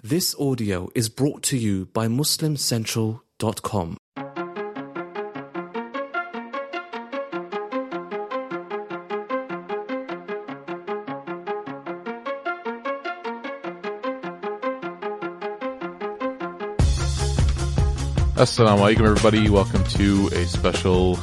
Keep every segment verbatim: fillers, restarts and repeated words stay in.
This audio is brought to you by Muslim Central dot com. Assalamu alaikum, everybody. Welcome to a special,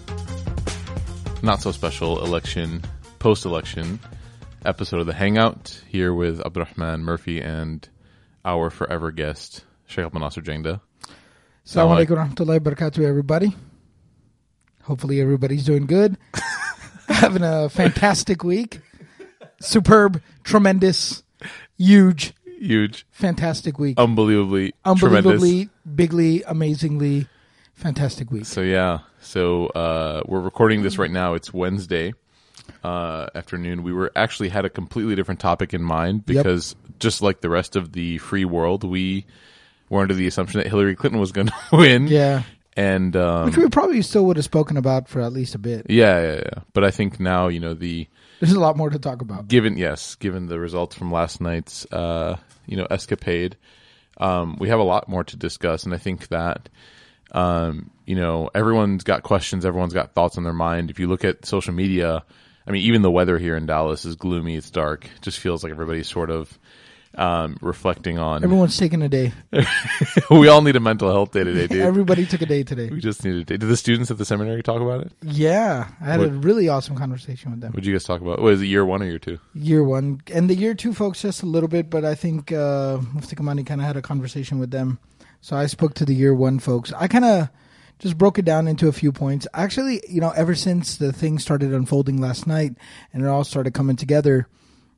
not so special election, post-election episode of The Hangout, here with Abdurrahman Murphy and our forever guest, Sheikh Abdul Nasser Jangda. Assalamu alaikum wa rahmatullahi wa barakatuh, everybody. Hopefully everybody's doing good. Having a fantastic week. Superb, tremendous, huge, Huge. fantastic week. Unbelievably, Unbelievably, tremendous. bigly, amazingly fantastic week. So, yeah. So, uh, we're recording this right now. It's Wednesday uh, afternoon. We were actually had a completely different topic in mind because yep. just like the rest of the free world, we were under the assumption that Hillary Clinton was going to win. Yeah. And, um, which we probably still would have spoken about for at least a bit. Yeah, yeah, yeah. But I think now, you know, the... There's a lot more to talk about. Given, yes, given the results from last night's, uh, you know, escapade, um, we have a lot more to discuss. And I think that, um, you know, everyone's got questions. Everyone's got thoughts on their mind. If you look at social media, I mean, even the weather here in Dallas is gloomy. It's dark. It just feels like everybody's sort of um, reflecting on. Everyone's taking a day. We all need a mental health day today, dude. Everybody took a day today. We just need a day. Did the students at the seminary talk about it? Yeah. I had what, a really awesome conversation with them. What did you guys talk about? Was it year one or year two? Year one. And the year two folks just a little bit, but I think uh, Mufti Kamani kind of had a conversation with them. So I spoke to the year one folks. I kind of just broke it down into a few points. Actually, you know, ever since the thing started unfolding last night and it all started coming together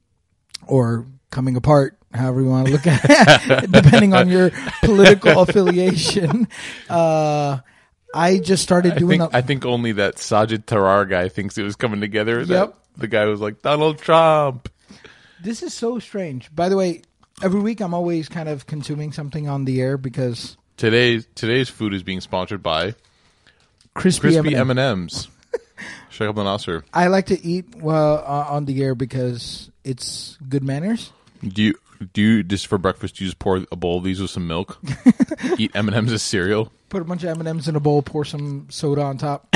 or coming apart, however you want to look at it, depending on your political affiliation, uh, I just started doing... I think, a- I think only that Sajid Tarar guy thinks it was coming together. Yep. That the guy was like, Donald Trump. This is so strange. By the way, every week I'm always kind of consuming something on the air because... Today's today's food is being sponsored by Crispy, Crispy M M and M's. Sheikh Abdul Nasser. I like to eat well uh, on the air because it's good manners. Do you do you just for breakfast? Do you just pour a bowl of these with some milk? Eat M and M's as cereal. Put a bunch of M and M's in a bowl. Pour some soda on top.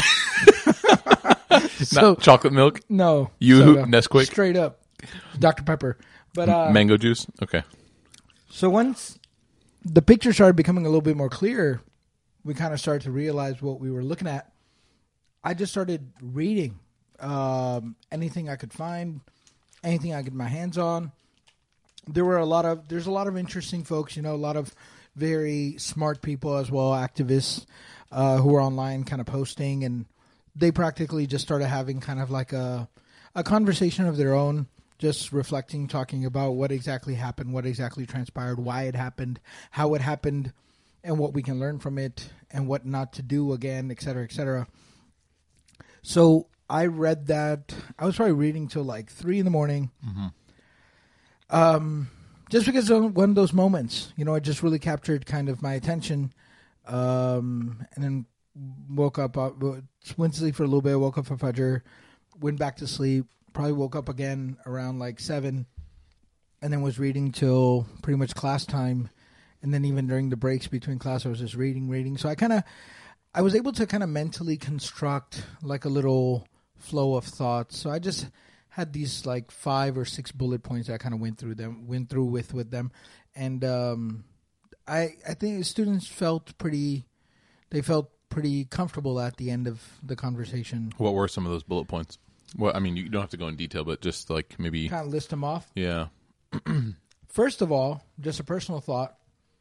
so Not chocolate milk. No, You soda. Nesquik. Straight up, Doctor Pepper. But uh, mango juice. Okay. So once the picture started becoming a little bit more clear, we kind of started to realize what we were looking at. I just started reading um, anything I could find, anything I could get my hands on. There were a lot of, there's a lot of interesting folks, you know, a lot of very smart people as well, activists uh, who were online kind of posting, and they practically just started having kind of like a, a conversation of their own, just reflecting, talking about what exactly happened, what exactly transpired, why it happened, how it happened, and what we can learn from it, and what not to do again, et cetera, et cetera. So I read that. I was probably reading till like three in the morning. Mm-hmm. Um, just because of one of those moments, you know, it just really captured kind of my attention. Um, and then woke up, uh, went to sleep for a little bit, woke up for Fajr, went back to sleep, probably woke up again around like seven, and then was reading till pretty much class time. And then even during the breaks between class, I was just reading, reading. So I kind of, I was able to kind of mentally construct like a little flow of thoughts. So I just had these like five or six bullet points that I kind of went through them, went through with, with them. And um, I, I think students felt pretty, they felt pretty comfortable at the end of the conversation. What were some of those bullet points? Well, I mean, you don't have to go in detail, but just like maybe kind of list them off. Yeah. First of all, just a personal thought.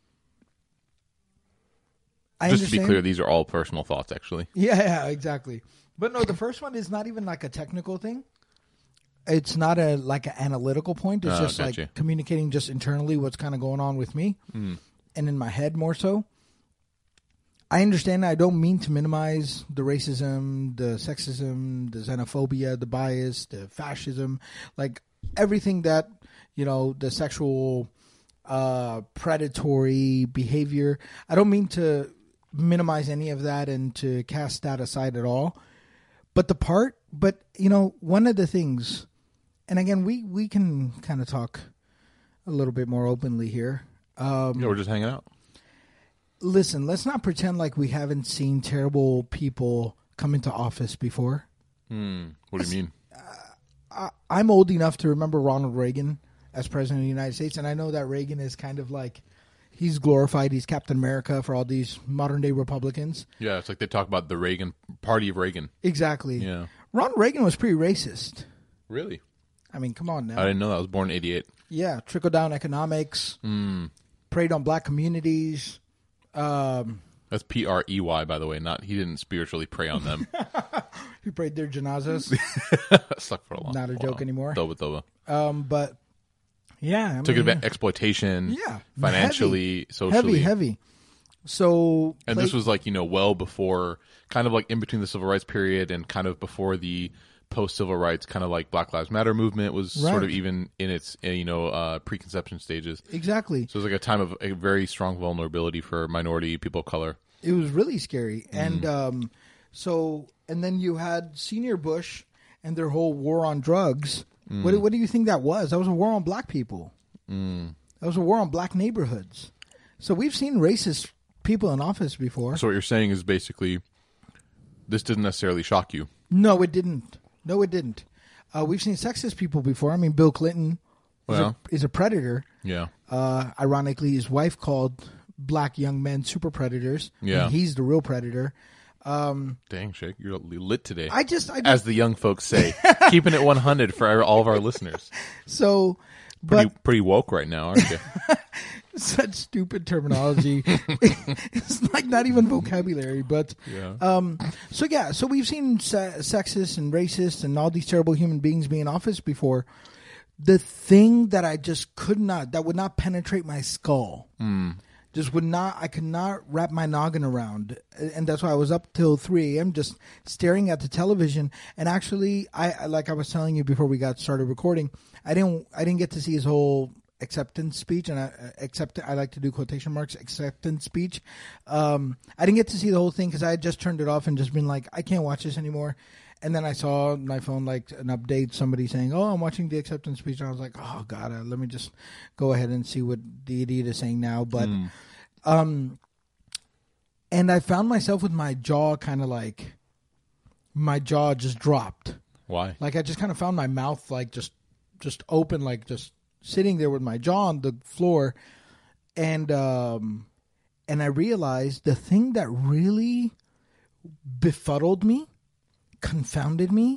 I just understand. to be clear, these are all personal thoughts, actually. Yeah, yeah, exactly. But no, the first one is not even like a technical thing. It's not a like an analytical point. It's oh, just like you. communicating just internally what's kind of going on with me mm. and in my head more so. I understand. I don't mean to minimize the racism, the sexism, the xenophobia, the bias, the fascism, like everything that, you know, the sexual uh, predatory behavior. I don't mean to minimize any of that and to cast that aside at all. But the part, but, you know, one of the things, and again, we, we can kind of talk a little bit more openly here. Um, yeah, we're just hanging out. Listen, let's not pretend like we haven't seen terrible people come into office before. Hmm. What do you mean? I, I'm old enough to remember Ronald Reagan as president of the United States, and I know that Reagan is kind of like, he's glorified. He's Captain America for all these modern-day Republicans. Yeah, it's like they talk about the Reagan, party of Reagan. Exactly. Yeah. Ronald Reagan was pretty racist. Really? I mean, come on now. I didn't know that. I was born in eighty-eight. Yeah, trickle-down economics, Mm. preyed on black communities. Um, That's P R E Y, by the way. Not He didn't spiritually prey on them. he prayed their janazas. Stuck for a long Not a joke while. anymore. Toba toba. Um, but, yeah. I Took mean, advantage exploitation. Yeah. Financially, heavy, socially. Heavy, heavy. So, And play- this was like, you know, well before, kind of like in between the civil rights period and kind of before the post-civil rights, kind of like Black Lives Matter movement was Right. sort of even in its, uh, you know, uh, preconception stages. exactly. So it was like a time of a very strong vulnerability for minority people of color. It was really scary. Mm. And um, so, and then you had Senior Bush and their whole war on drugs. Mm. What, what do you think that was? That was a war on black people. Mm. That was a war on black neighborhoods. So we've seen racist people in office before. So what you're saying is basically this didn't necessarily shock you. No, it didn't. No, it didn't. Uh, we've seen sexist people before. I mean, Bill Clinton is, Well. a, is a predator. Yeah. Uh, ironically, his wife called black young men super predators. Yeah. And he's the real predator. Um, Dang, Shake, you're lit today. I just, I just, As the young folks say. Keeping it one hundred for our, all of our listeners. so, Pretty, but pretty woke right now, aren't you? such stupid terminology. It's like not even vocabulary, but Yeah. um, so yeah, so we've seen se- sexist and racist and all these terrible human beings be in office before. The thing that I just could not, that would not penetrate my skull, Mm. just would not, I could not wrap my noggin around, and that's why I was up till three a.m. just staring at the television. And actually, I like I was telling you before we got started recording, I didn't, I didn't get to see his whole acceptance speech, and I accept. I like to do quotation marks acceptance speech. Um, I didn't get to see the whole thing because I had just turned it off and just been like, I can't watch this anymore. And then I saw on my phone like an update, somebody saying, "Oh, I'm watching the acceptance speech," and I was like, "Oh God, uh, let me just go ahead and see what the idiot is saying now." But, Mm. um, and I found myself with my jaw kind of like, my jaw just dropped. Why? Like I just kind of found my mouth like just, just open, like just sitting there with my jaw on the floor, and um, and I realized the thing that really befuddled me, confounded me,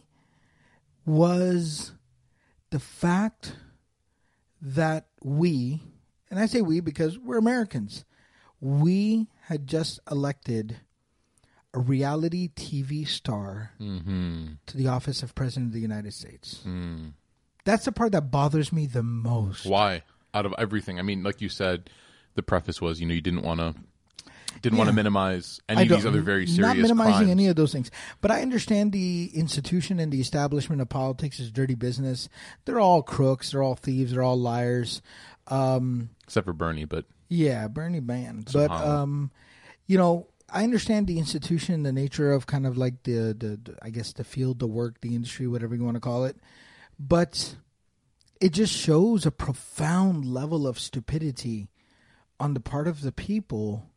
was the fact that we, and I say we because we're Americans, we had just elected a reality T V star Mm-hmm. to the office of President of the United States. Mm. That's the part that bothers me the most. Why? Out of everything. I mean, like you said, the preface was, you know, you didn't want to didn't want Yeah. to minimize any I of these don't- other very serious Not minimizing crimes. any of those things. But I understand the institution and the establishment of politics is dirty business. They're all crooks. They're all thieves. They're all liars. Um, Except for Bernie, but yeah, Bernie banned. But, Somehow. um, you know, I understand the institution, the nature of kind of like the, the, the, I guess, the field, the work, the industry, whatever you want to call it. But it just shows a profound level of stupidity on the part of the people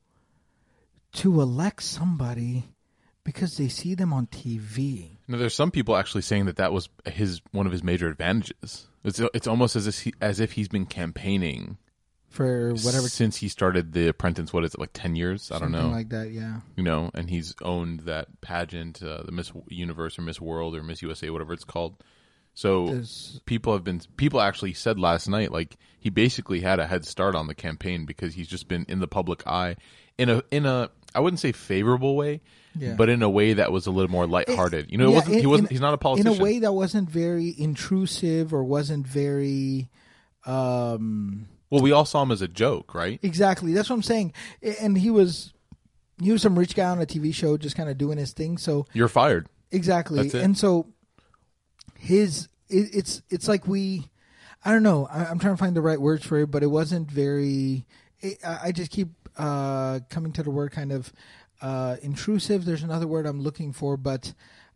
to elect somebody because they see them on T V. no, there's some people actually saying that that was his one of his major advantages. It's it's almost as if he, as if he's been campaigning For whatever, since he started The Apprentice. What is it, like ten years? I don't something know. like that, yeah. You know, and he's owned that pageant, uh, the Miss Universe or Miss World or Miss U S A, whatever it's called. So This- people have been people actually said last night, like he basically had a head start on the campaign because he's just been in the public eye in a in a I wouldn't say favorable way, Yeah. but in a way that was a little more lighthearted. You know, it Yeah, wasn't, in- he wasn't. in- he's not a politician. In a way that wasn't very intrusive or wasn't very... Um, Well, we all saw him as a joke, right? exactly. That's what I'm saying. And he was... He was some rich guy on a T V show just kind of doing his thing. So You're fired. exactly. That's it. And so his... It, it's it's like we... I don't know. I, I'm trying to find the right words for it, but it wasn't very... It, I, I just keep uh, coming to the word kind of uh, intrusive. There's another word I'm looking for, but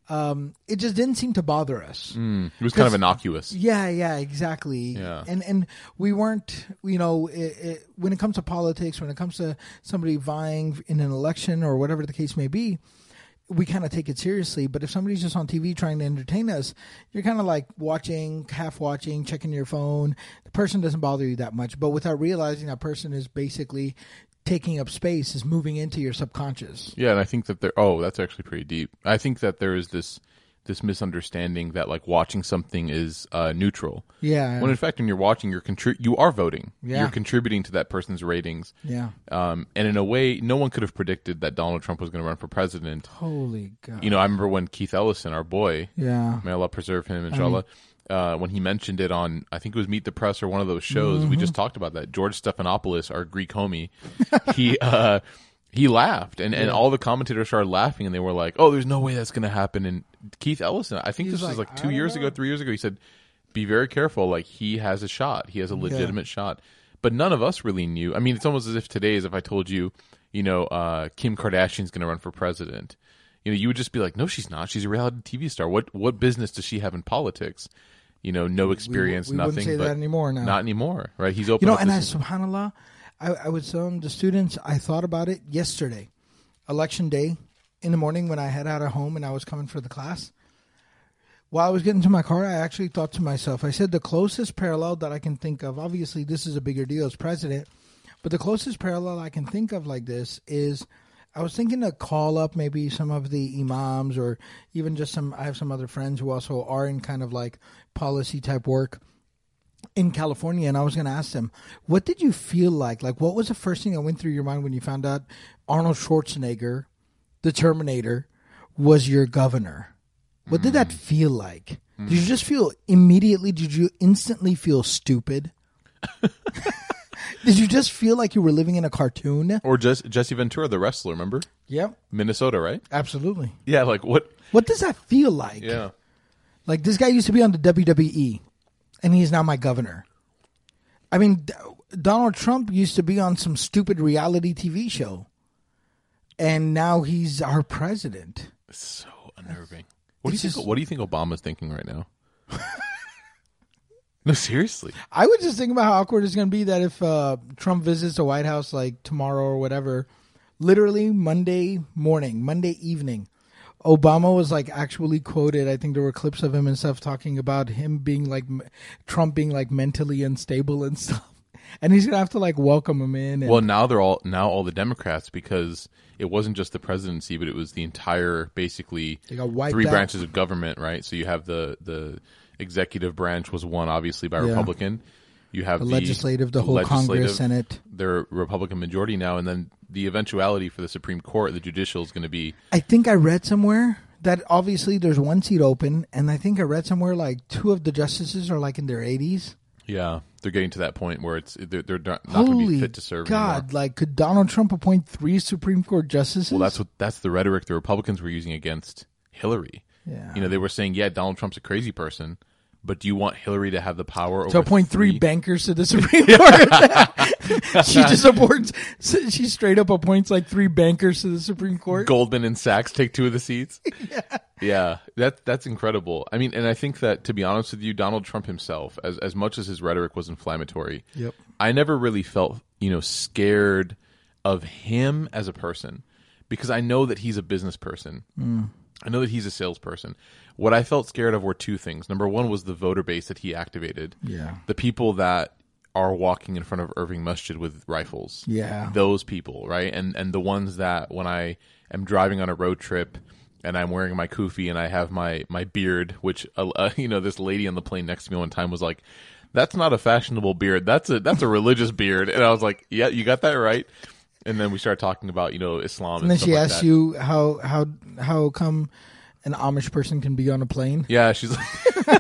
um, it just didn't seem to bother us. Mm, it was kind of innocuous. Yeah, yeah, exactly. Yeah. And and we weren't, you know, it, it, when it comes to politics, when it comes to somebody vying in an election or whatever the case may be, we kind of take it seriously. But if somebody's just on T V trying to entertain us, you're kind of like watching, half watching, checking your phone. The person doesn't bother you that much. But without realizing that person is basically taking up space, is moving into your subconscious. Yeah, and I think that there. Oh, that's actually pretty deep. I think that there is this this misunderstanding that like watching something is uh, neutral. Yeah. When in fact, when you're watching, you're contri- you are voting. Yeah. You're contributing to that person's ratings. Yeah. Um, and in a way, no one could have predicted that Donald Trump was going to run for president. Holy God. You know, I remember when Keith Ellison, our boy, Yeah. may Allah preserve him, inshallah, uh, when he mentioned it on, I think it was Meet the Press or one of those shows, Mm-hmm. we just talked about that. George Stephanopoulos, our Greek homie, he uh, he laughed, and, and all the commentators started laughing, and they were like, "Oh, there's no way that's going to happen." And Keith Ellison, I think He's this was like, like "I two don't years know." ago, three years ago, he said, "Be very careful. Like he has a shot. He has a legitimate shot." But none of us really knew. I mean, it's almost as if today, as if I told you, you know, uh, Kim Kardashian's going to run for president. You know, you would just be like, "No, she's not. She's a reality T V star. What what business does she have in politics?" You know, no experience, we wouldn't nothing. say but that anymore now. Not anymore, right? He's open. You know, up and I, this- subhanAllah, I, I was telling the students, I thought about it yesterday, election day, in the morning when I head out of home and I was coming for the class. While I was getting to my car, I actually thought to myself, I said the closest parallel that I can think of, obviously this is a bigger deal as president, but the closest parallel I can think of like this is, I was thinking to call up maybe some of the imams or even just some, I have some other friends who also are in kind of like policy type work in California. And I was going to ask them, what did you feel like? Like, what was the first thing that went through your mind when you found out Arnold Schwarzenegger, the Terminator, was your governor? What did that feel like? Did you just feel immediately, did you instantly feel stupid? Did you just feel like you were living in a cartoon? or just Jesse Ventura, the wrestler, remember? Yep. Minnesota, right? Absolutely. Yeah, like what? What does that feel like? Yeah. Like, this guy used to be on the W W E, and he's now my governor. I mean, D- Donald Trump used to be on some stupid reality T V show, and now he's our president. It's so unnerving. What do you It's think? just- What do you think Obama's thinking right now? No, seriously. I was just thinking about how awkward it's going to be that if uh, Trump visits the White House like tomorrow or whatever, literally Monday morning, Monday evening, Obama was like actually quoted. I think there were clips of him and stuff talking about him being like Trump being like mentally unstable and stuff. And he's going to have to like welcome him in. And, Well, now they're all now all the Democrats, because it wasn't just the presidency, but it was the entire basically They got wiped three out. branches of government, right? So you have the the executive branch was one, obviously by Yeah. Republican. You have the the, legislative, the whole legislative, Congress, Senate. They're Republican majority now, and then the eventuality for the Supreme Court, the judicial, is going to be I think I read somewhere that obviously there's one seat open, and I think I read somewhere like two of the justices are like in their eighties. yeah, they're getting to that point where it's they're, they're not going to be Holy fit to serve God! anymore. Like, could Donald Trump appoint three Supreme Court justices? Well, that's what that's the rhetoric the Republicans were using against Hillary. Yeah. You know, they were saying, yeah, Donald Trump's a crazy person, but do you want Hillary to have the power to over appoint three, three bankers to the Supreme Court. She just appoints. She straight up appoints like three bankers to the Supreme Court. Goldman and Sachs take two of the seats? yeah. Yeah, that, that's incredible. I mean, and I think that, to be honest with you, Donald Trump himself, as, as much as his rhetoric was inflammatory, Yep. I never really felt, you know, scared of him as a person, because I know that he's a business person. Mm. I know that he's a salesperson. What I felt scared of were two things. Number one was the voter base that he activated. Yeah. The people that are walking in front of Irving Masjid with rifles. Yeah. Those people, right? And and the ones that when I am driving on a road trip and I'm wearing my kufi and I have my, my beard, which, uh, uh, you know, this lady on the plane next to me one time was like, that's not a fashionable beard. That's a that's a religious beard. And I was like, yeah, you got that right. And then we started talking about, you know, Islam. And, And then stuff she like asks that. you how how how come an Amish person can be on a plane. Yeah, she's like,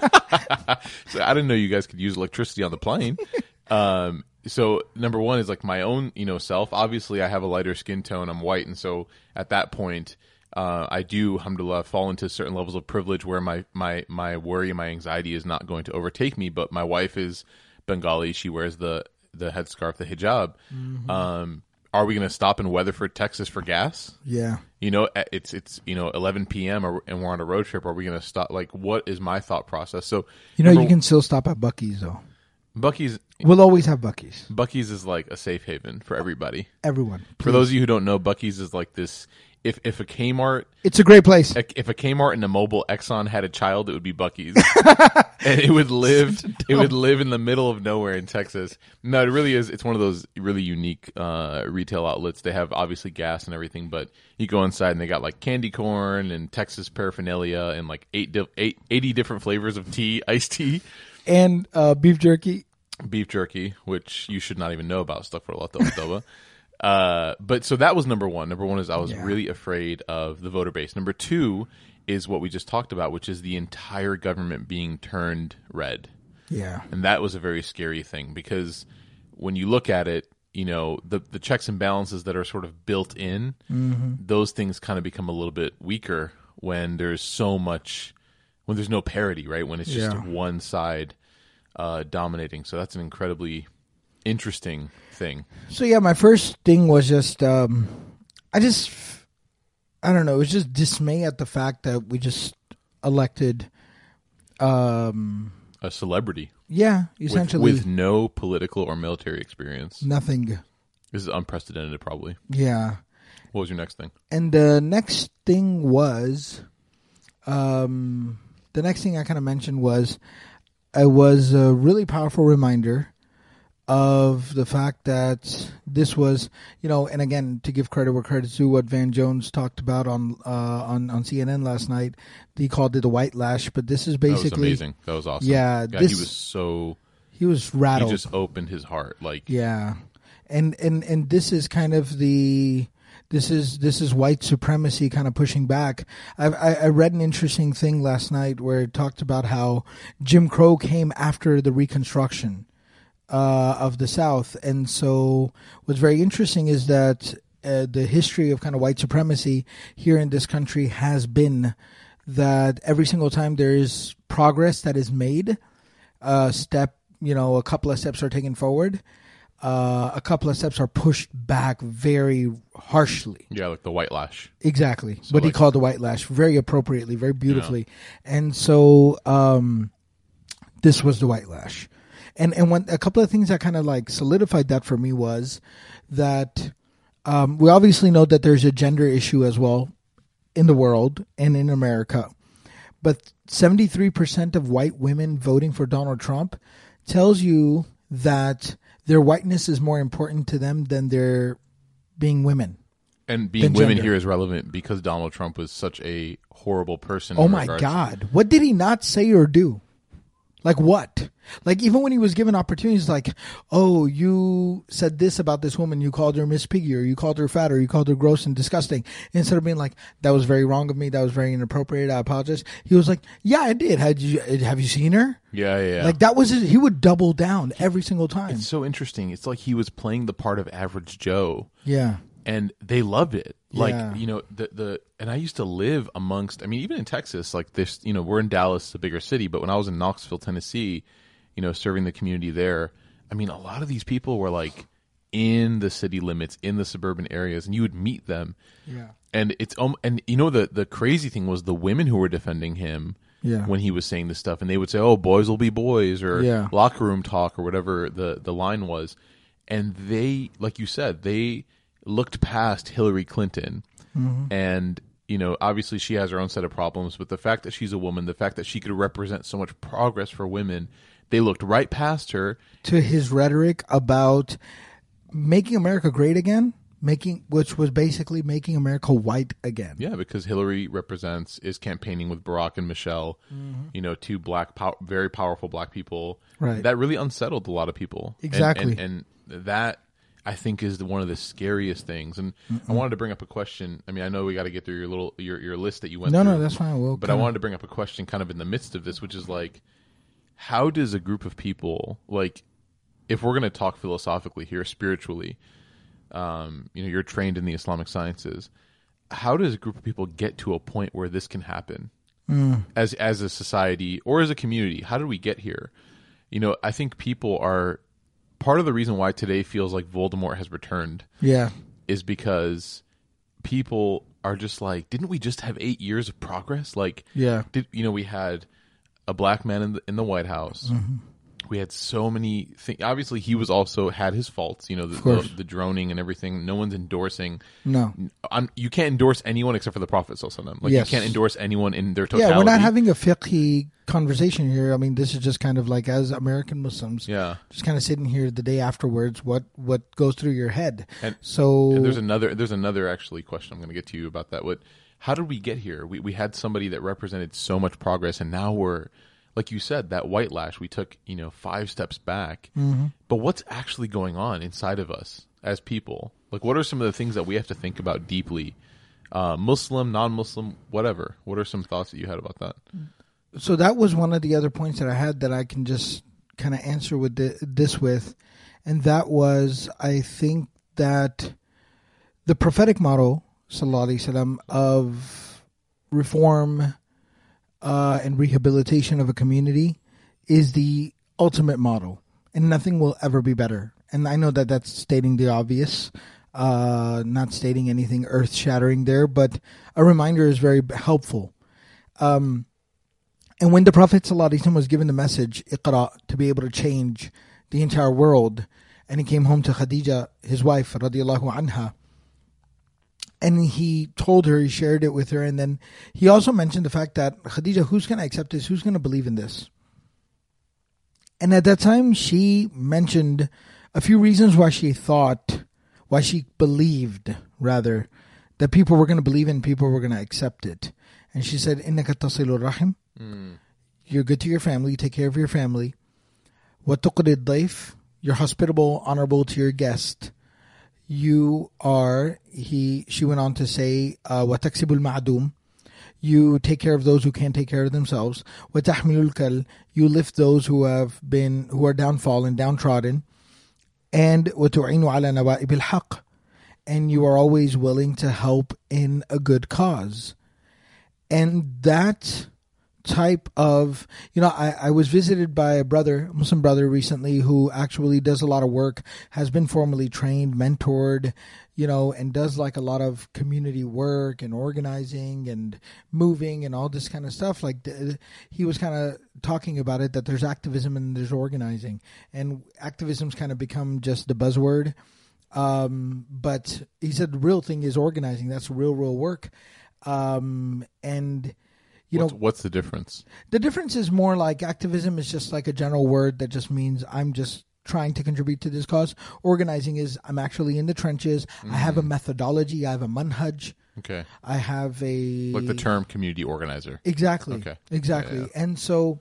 so I didn't know you guys could use electricity on the plane. Um, so number one is like my own, you know, self. Obviously, I have a lighter skin tone. I'm white, and so at that point, uh, I do, alhamdulillah, fall into certain levels of privilege where my my my worry, my anxiety is not going to overtake me. But my wife is Bengali. She wears the the headscarf, the hijab. Mm-hmm. Um, are we going to stop in Weatherford, Texas for gas? Yeah. You know, it's it's you know eleven p.m. or, and we're on a road trip. Are we going to stop? Like, what is my thought process? So You know, number- you can still stop at Buc-ee's, though. Buc-ee's. We'll always have Buc-ee's. Buc-ee's is like a safe haven for everybody. Everyone. For those of you who don't know, Buc-ee's is like this. If if a Kmart, It's a great place. if a Kmart and a mobile Exxon had a child, it would be Buc-ee's, and it would live. It would live in the middle of nowhere in Texas. No, it really is. It's one of those really unique uh, retail outlets. They have obviously gas and everything, but you go inside and they got like candy corn and Texas paraphernalia and like eight, di- eight eighty different flavors of tea, iced tea, And uh, beef jerky. beef jerky, which you should not even know about stuff for Latoba. Uh, but so that was number one. Number one is I was Yeah. really afraid of the voter base. Number two is what we just talked about, which is the entire government being turned red. Yeah. And that was a very scary thing because when you look at it, you know, the, the checks and balances that are sort of built in, Mm-hmm. those things kind of become a little bit weaker when there's so much, when there's no parity, right? When it's just Yeah. one side uh, dominating. So that's an incredibly interesting thing. So yeah, my first thing was just, um, I just, I don't know, it was just dismay at the fact that we just elected, um, A celebrity yeah, with, essentially with no political or military experience. nothing. This is unprecedented, probably. Yeah. What was your next thing? And the next thing was, um, the next thing I kind of mentioned was, it was a really powerful reminder of the fact that this was, you know, and again, to give credit where credit's due, what Van Jones talked about on uh, on on C N N last night, he called it the white lash, but this is basically That was amazing. That was awesome. Yeah, yeah this- he was so. he was He rattled. just opened his heart, like Yeah, and and and this is kind of the this is this is white supremacy kind of pushing back. I, I I read an interesting thing last night where it talked about how Jim Crow came after the Reconstruction uh, of the South, and so what's very interesting is that uh, the history of kind of white supremacy here in this country has been that every single time there is progress that is made, a step, you know, a couple of steps are taken forward. Uh, a couple of steps are pushed back very harshly. yeah, like the white lash. Exactly. So what he like- called the white lash, very appropriately, very beautifully. And so um, this was the white lash. And and when, a couple of things that kind of like solidified that for me was that um, we obviously know that there's a gender issue as well in the world and in America. But seventy-three percent of white women voting for Donald Trump tells you that their whiteness is more important to them than their being women. And being Than women gender. here is relevant because Donald Trump was such a horrible person. Oh in my regards- God. What did he not say or do? Like what? Like even when he was given opportunities, like, oh, you said this about this woman, you called her Miss Piggy, or you called her fat, or you called her gross and disgusting. Instead of being like, that was very wrong of me, that was very inappropriate, I apologize. He was like, yeah, I did. Had you have you seen her? Yeah, yeah, yeah. Like that was his, he would double down every single time. It's so interesting. It's like he was playing the part of average Joe, Yeah. and they loved it. Like, Yeah. you know, the the and I used to live amongst. I mean, even in Texas, like this. You know, we're in Dallas, a bigger city, but when I was in Knoxville, Tennessee, you know, serving the community there, I mean, a lot of these people were like in the city limits, in the suburban areas, and you would meet them. Yeah. And it's um, and you know the the crazy thing was the women who were defending him Yeah. when he was saying this stuff, and they would say, "Oh, boys will be boys," or Yeah. locker room talk, or whatever the the line was, and they, like you said, they looked past Hillary Clinton, Mm-hmm. and you know, obviously she has her own set of problems, but the fact that she's a woman, the fact that she could represent so much progress for women, they looked right past her. To his rhetoric about making America great again, making which was basically making America white again. Yeah, because Hillary represents is campaigning with Barack and Michelle, you know, two black, pow- very powerful black people. Right. That really unsettled a lot of people. And- Exactly. and, and that I think is the, one of the scariest things. And I wanted to bring up a question. I mean, I know we got to get through your little your your list that you went No, through. no, that's fine. We'll But I kinda- wanted to bring up a question kind of in the midst of this, which is like, how does a group of people, like, if we're going to talk philosophically here, spiritually, um, you know, you're trained in the Islamic sciences, how does a group of people get to a point where this can happen as as a society or as a community? How did we get here? You know, I think people are part of the reason why today feels like Voldemort has returned Yeah. is because people are just like, didn't we just have eight years of progress? Like, Yeah. did you know we had a black man in the, in the White House. Mm-hmm. We had so many things. Obviously, he was also had his faults. You know, the, course. the, the droning and everything. No one's endorsing. No. I'm, you can't endorse anyone except for the Prophet sallallahu alaihi wasallam. Like Yes. you can't endorse anyone in their totality. Yeah, we're not having a fiqhi conversation here. I mean, this is just kind of like as American Muslims, Yeah. just kind of sitting here the day afterwards. What what goes through your head? And, so and there's another. There's another actually question I'm going to get to you about that. What? How did we get here? We we had somebody that represented so much progress, and now we're, like you said, that white lash. We took you know five steps back. Mm-hmm. But what's actually going on inside of us as people? Like, what are some of the things that we have to think about deeply? Uh, Muslim, non-Muslim, whatever. What are some thoughts that you had about that? So that was one of the other points that I had that I can just kind of answer with the, this with, and that was I think that the prophetic model, sallallahu alaihi wasallam, of reform uh, and rehabilitation of a community is the ultimate model, and nothing will ever be better. And I know that that's stating the obvious, uh, not stating anything earth-shattering there, but a reminder is very helpful. Um, and when the Prophet ﷺ was given the message, Iqra, to be able to change the entire world, and he came home to Khadija, his wife, radiallahu anha, and he told her, he shared it with her, and then he also mentioned the fact that, Khadija, who's going to accept this? Who's going to believe in this? And at that time, she mentioned a few reasons why she thought, why she believed, rather, that people were going to believe in, people were going to accept it. And she said, إِنَّكَ تَصِلُ الرَّحِمِ Mm. You're good to your family, you take care of your family. وَتُقْرِ الضَّيْفِ You're hospitable, honorable to your guest. You are, he. She went on to say, uh, وَتَكْسِبُ الْمَعْدُومِ You take care of those who can't take care of themselves. وَتَحْمِلُ الْكَلْ You lift those who have been, who are downfallen, downtrodden. And وَتُعِينُ عَلَى نَوَائِبِ الْحَقِّ And you are always willing to help in a good cause. And that type of, you know, I, I was visited by a brother, a Muslim brother recently who actually does a lot of work, has been formally trained, mentored, you know, and does like a lot of community work and organizing and moving and all this kind of stuff. Like th- he was kind of talking about it, that there's activism and there's organizing, and activism's kind of become just the buzzword. Um, but he said the real thing is organizing. That's real, real work. Um, and You what's, know, what's the difference? The difference is more like activism is just like a general word that just means I'm just trying to contribute to this cause. Organizing is I'm actually in the trenches. Mm-hmm. I have a methodology. I have a manhaj. Okay. I have a... Like the term community organizer. Exactly. Okay. Exactly. Yeah, yeah. And so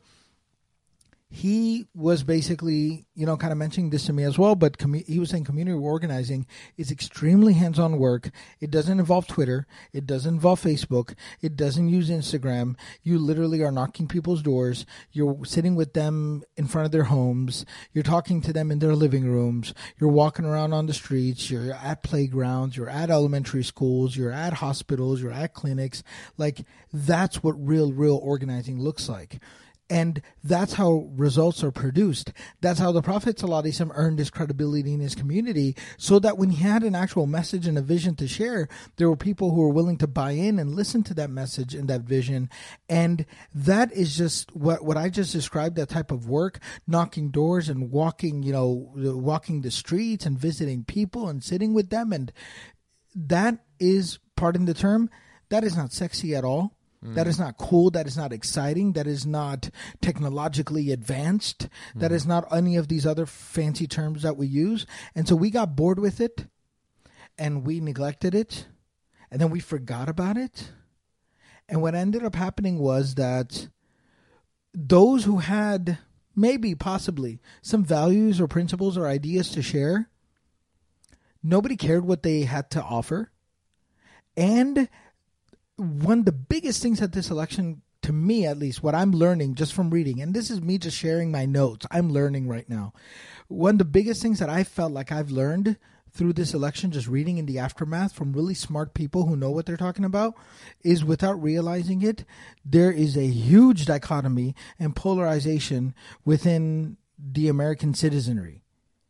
he was basically, you know, kind of mentioning this to me as well, but commu- he was saying community organizing is extremely hands-on work. It doesn't involve Twitter. It doesn't involve Facebook. It doesn't use Instagram. You literally are knocking people's doors. You're sitting with them in front of their homes. You're talking to them in their living rooms. You're walking around on the streets. You're at playgrounds. You're at elementary schools. You're at hospitals. You're at clinics. Like, that's what real, real organizing looks like. And that's how results are produced. That's how the Prophet ﷺ earned his credibility in his community, so that when he had an actual message and a vision to share, there were people who were willing to buy in and listen to that message and that vision. And that is just what, what I just described, that type of work, knocking doors and walking, you know, walking the streets and visiting people and sitting with them. And that is, pardon the term, that is not sexy at all. That is not cool. That is not exciting. That is not technologically advanced. Mm. That is not any of these other fancy terms that we use. And so we got bored with it, and we neglected it, and then we forgot about it. And what ended up happening was that those who had maybe, possibly, some values or principles or ideas to share, nobody cared what they had to offer. And one of the biggest things at this election, to me at least, what I'm learning just from reading, and this is me just sharing my notes, I'm learning right now. One of the biggest things that I felt like I've learned through this election, just reading in the aftermath from really smart people who know what they're talking about, is without realizing it, there is a huge dichotomy and polarization within the American citizenry.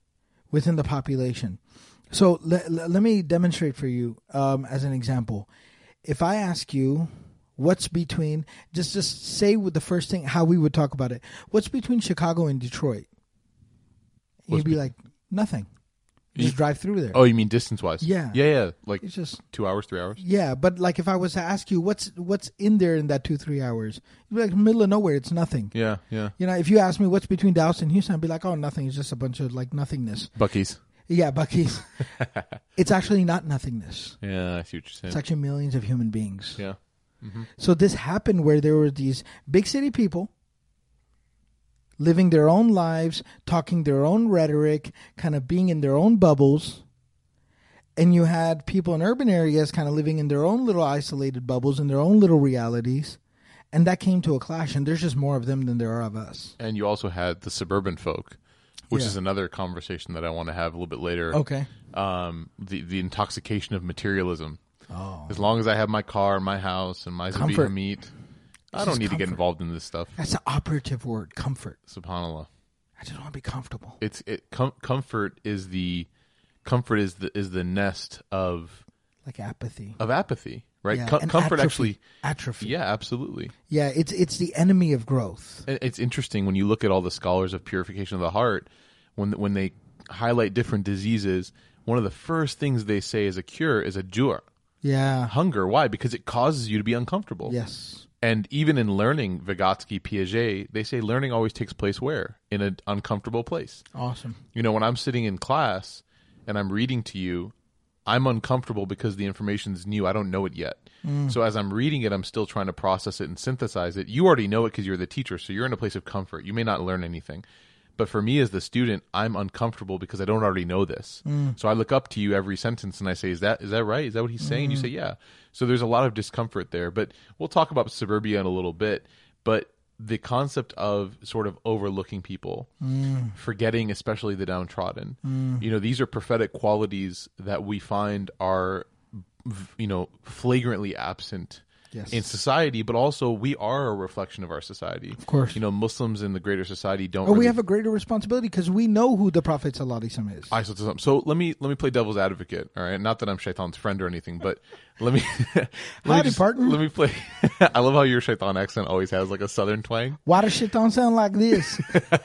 within the population. So le- le- let me demonstrate for you um, as an example. If I ask you what's between, just just say with the first thing how we would talk about it. What's between Chicago and Detroit? What's You'd be be- like nothing. You You- just drive through there. Oh, you mean distance wise? Yeah. Yeah, yeah. Like It's just two hours, three hours? yeah, but like if I was to ask you what's what's in there in that two three hours, you'd be like middle of nowhere. It's nothing. Yeah, yeah. You know, if you ask me what's between Dallas and Houston, I'd be like, oh, nothing. It's just a bunch of like nothingness. Buc-ee's. Yeah, Buc-ee's. It's actually not nothingness. Yeah, I see what you're saying. It's actually millions of human beings. Yeah. So this happened where there were these big city people living their own lives, talking their own rhetoric, kind of being in their own bubbles. And you had people in urban areas kind of living in their own little isolated bubbles, in their own little realities. And that came to a clash, and there's just more of them than there are of us. And you also had the suburban folk, which Yeah. is another conversation that I want to have a little bit later. Okay. Um, the, the intoxication of materialism. Oh. As long as I have my car, my house, and my Comfort. Zabita meat, I This don't is need to get comfort. involved in this stuff. That's the operative word, comfort. Subhanallah. I just want to be comfortable. It's it. Com- comfort is the comfort is the is the nest of Like apathy. of apathy, right? Yeah, Com- and comfort atrophy. actually. Atrophy. Yeah, absolutely. Yeah, it's it's the enemy of growth. And it's interesting when you look at all the scholars of purification of the heart, when when they highlight different diseases, one of the first things they say as a cure is a jur, Yeah. hunger. Why? Because it causes you to be uncomfortable. Yes. And even in learning, Vygotsky, Piaget, they say learning always takes place where? In an uncomfortable place. Awesome. You know, when I'm sitting in class and I'm reading to you, I'm uncomfortable because the information is new. I don't know it yet. Mm. So as I'm reading it, I'm still trying to process it and synthesize it. You already know it because you're the teacher, so you're in a place of comfort. You may not learn anything. But for me as the student, I'm uncomfortable because I don't already know this. Mm. So I look up to you every sentence and I say, is that is that right? Is that what he's saying? And you say, yeah. So there's a lot of discomfort there. But we'll talk about suburbia in a little bit. But the concept of sort of overlooking people, Mm. forgetting especially the downtrodden, you know, these are prophetic qualities that we find are, you know, flagrantly absent Yes. in society, but also we are a reflection of our society. Of course. You know, Muslims in the greater society don't Or really we have a greater responsibility because we know who the Prophet Sallallahu Alaihi Wasallam is. I so, so let me let me play devil's advocate. All right, not that I'm Shaitan's friend or anything, but let me let me Howdy, just, partner. let me play. I love how your Shaitan accent always has like a southern twang. Why does shit don't sound like this?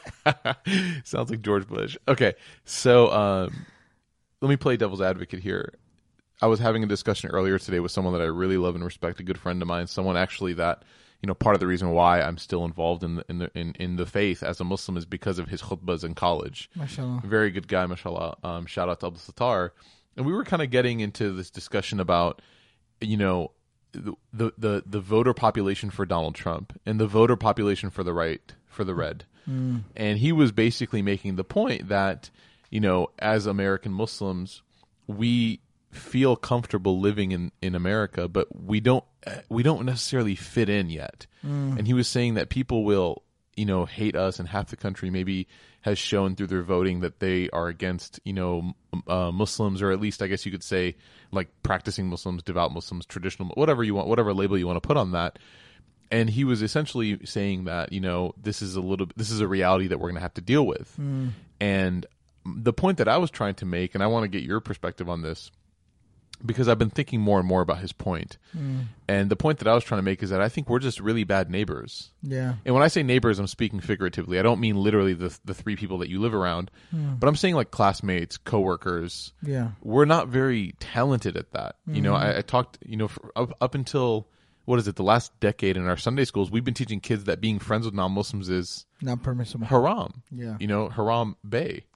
Sounds like George Bush. Okay, so um, let me play devil's advocate here. I was having a discussion earlier today with someone that I really love and respect, a good friend of mine, someone actually that, you know, part of the reason why I'm still involved in the in the in, in the faith as a Muslim is because of his khutbahs in college. MashaAllah. Very good guy, mashallah. Um, shout out to Abdul Sattar. And we were kind of getting into this discussion about, you know, the, the the the voter population for Donald Trump and the voter population for the right, for the red. Mm. And he was basically making the point that, you know, as American Muslims, we feel comfortable living in, in America, but we don't we don't necessarily fit in yet. Mm. And he was saying that people will, you know, hate us, and half the country maybe has shown through their voting that they are against, you know, uh, Muslims, or at least I guess you could say like practicing Muslims, devout Muslims, traditional, whatever you want, whatever label you want to put on that. And he was essentially saying that, you know, this is a little, this is a reality that we're going to have to deal with. Mm. And the point that I was trying to make, and I want to get your perspective on this, because I've been thinking more and more about his point. Mm. And the point that I was trying to make is that I think we're just really bad neighbors. Yeah. And when I say neighbors, I'm speaking figuratively. I don't mean literally the the three people that you live around, Mm. but I'm saying like classmates, coworkers. Yeah. We're not very talented at that. You know, I, I talked, you know, for, up, up until, what is it, the last decade in our Sunday schools, we've been teaching kids that being friends with non-Muslims is Not permissible. haram. Yeah. You know, haram bay.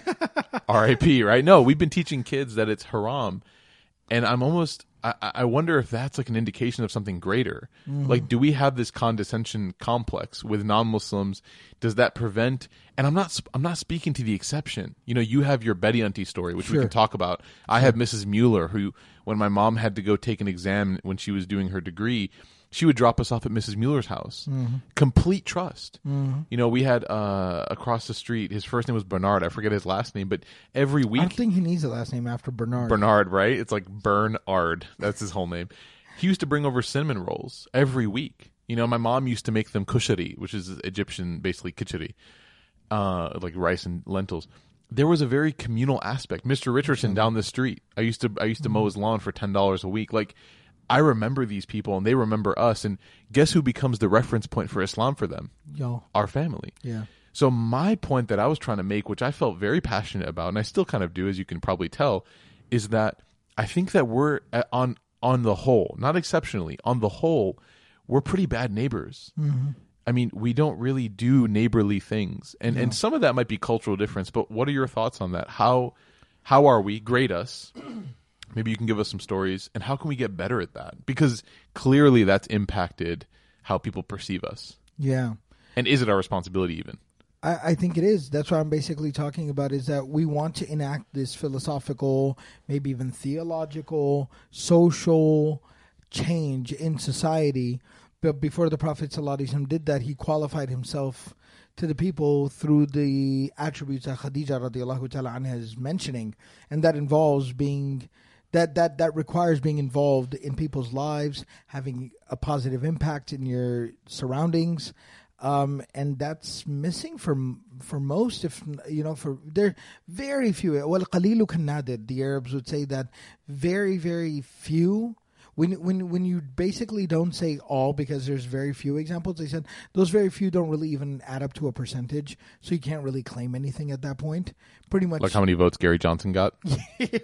R I P, right? No, we've been teaching kids that it's haram. And I'm almost, I, I wonder if that's like an indication of something greater. Mm-hmm. Like, do we have this condescension complex with non-Muslims? Does that prevent, and I'm not, I'm not speaking to the exception. You know, you have your Betty Auntie story, which we Sure. can talk about. I have Missus Mueller, who, when my mom had to go take an exam when she was doing her degree, she would drop us off at Missus Mueller's house. Mm-hmm. Complete trust. Mm-hmm. You know, we had uh, across the street, his first name was Bernard. I forget his last name, but every I week, don't think he needs a last name after Bernard. Bernard, right? It's like Bernard. That's his whole name. He used to bring over cinnamon rolls every week. You know, my mom used to make them kushari, which is Egyptian, basically khichdi, uh, like rice and lentils. there was a very communal aspect. Mister Richardson down the street. I used to I used to mow his lawn for ten dollars a week. Like, I remember these people and they remember us. And guess who becomes the reference point for Islam for them? Yo. Our family. Yeah. So my point that I was trying to make, which I felt very passionate about, and I still kind of do, as you can probably tell, is that I think that we're at, on on the whole, not exceptionally, on the whole, we're pretty bad neighbors. Mm-hmm. I mean, we don't really do neighborly things. And, no. and some of that might be cultural difference, but what are your thoughts on that? How how are we? Grade us. Maybe you can give us some stories. And how can we get better at that? Because clearly that's impacted how people perceive us. Yeah. And is it our responsibility even? I, I think it is. That's what I'm basically talking about, is that we want to enact this philosophical, maybe even theological, social change in society. But before the Prophet ﷺ did that, he qualified himself to the people through the attributes that Khadija radiallahu ta'ala anha is mentioning. And that involves being, that, that, that requires being involved in people's lives, having a positive impact in your surroundings. Um, and that's missing for for most, if you know, for there very few. Well, qalilu kan nadir, the Arabs would say that very, very few. When when when you basically don't say all, because there's very few examples, they said those very few don't really even add up to a percentage, so you can't really claim anything at that point. Pretty much, like how many votes Gary Johnson got. Yeah.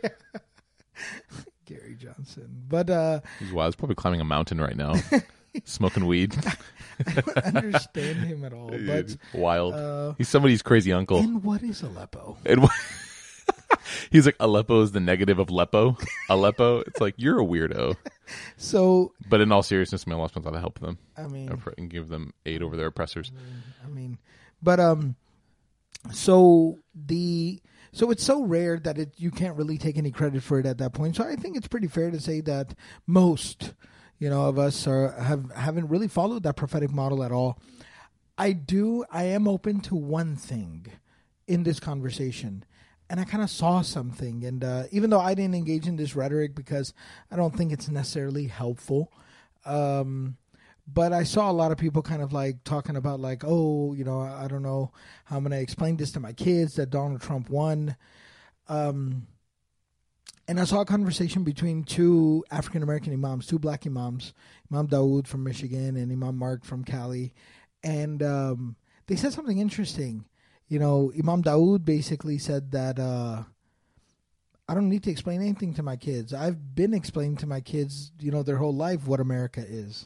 Gary Johnson, but uh, he's wild. He's probably climbing a mountain right now. Smoking weed. I don't understand him at all. But wild. Uh, he's somebody's crazy uncle. And what is Aleppo? And he's like, Aleppo is the negative of Leppo. Aleppo. It's like, you're a weirdo. So, but in all seriousness, may Allah subhanahu wa ta'ala help them. I mean, and give them aid over their oppressors. I mean, but um, so the so it's so rare that it you can't really take any credit for it at that point. So I think it's pretty fair to say that most, you know, of us are have haven't really followed that prophetic model at all. I do. I am open to one thing in this conversation, and I kind of saw something. And uh, even though I didn't engage in this rhetoric because I don't think it's necessarily helpful, um, but I saw a lot of people kind of like talking about like, oh, you know, I don't know how I'm going to explain this to my kids that Donald Trump won. Um, And I saw a conversation between two African-American imams, two black imams, Imam Dawood from Michigan and Imam Mark from Cali. And um, they said something interesting. You know, Imam Dawood basically said that uh, I don't need to explain anything to my kids. I've been explaining to my kids, you know, their whole life what America is.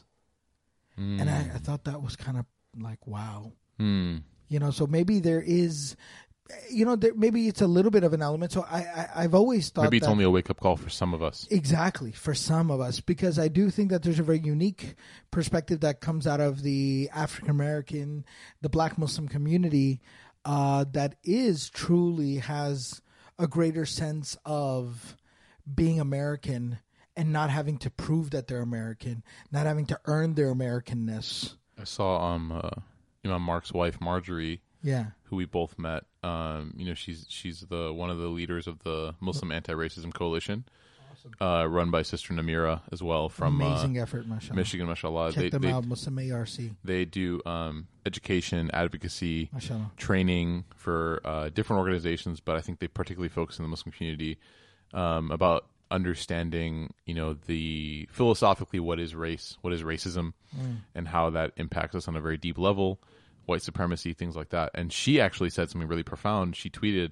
Mm. And I, I thought that was kind of like, wow. Mm. You know, so maybe there is... You know, there, maybe it's a little bit of an element. So I, I, I've always thought maybe it's that, only a wake-up call for some of us. Exactly, for some of us. Because I do think that there's a very unique perspective that comes out of the African-American, the Black Muslim community uh, that is truly has a greater sense of being American and not having to prove that they're American, not having to earn their Americanness. I saw um, uh, Imam Mark's wife, Marjorie, yeah, who we both met. Um, you know, she's she's the one of the leaders of the Muslim Anti-Racism Coalition, awesome. uh, run by Sister Namira as well from amazing uh, effort, mashallah. Michigan, mashallah. Check they, them they, out, Muslim A R C. They do um, education, advocacy, mashallah. training for uh, different organizations, but I think they particularly focus in the Muslim community um, about understanding, you know, the philosophically what is race, what is racism, mm. and how that impacts us on a very deep level. White supremacy, things like that. And she actually said something really profound. She tweeted,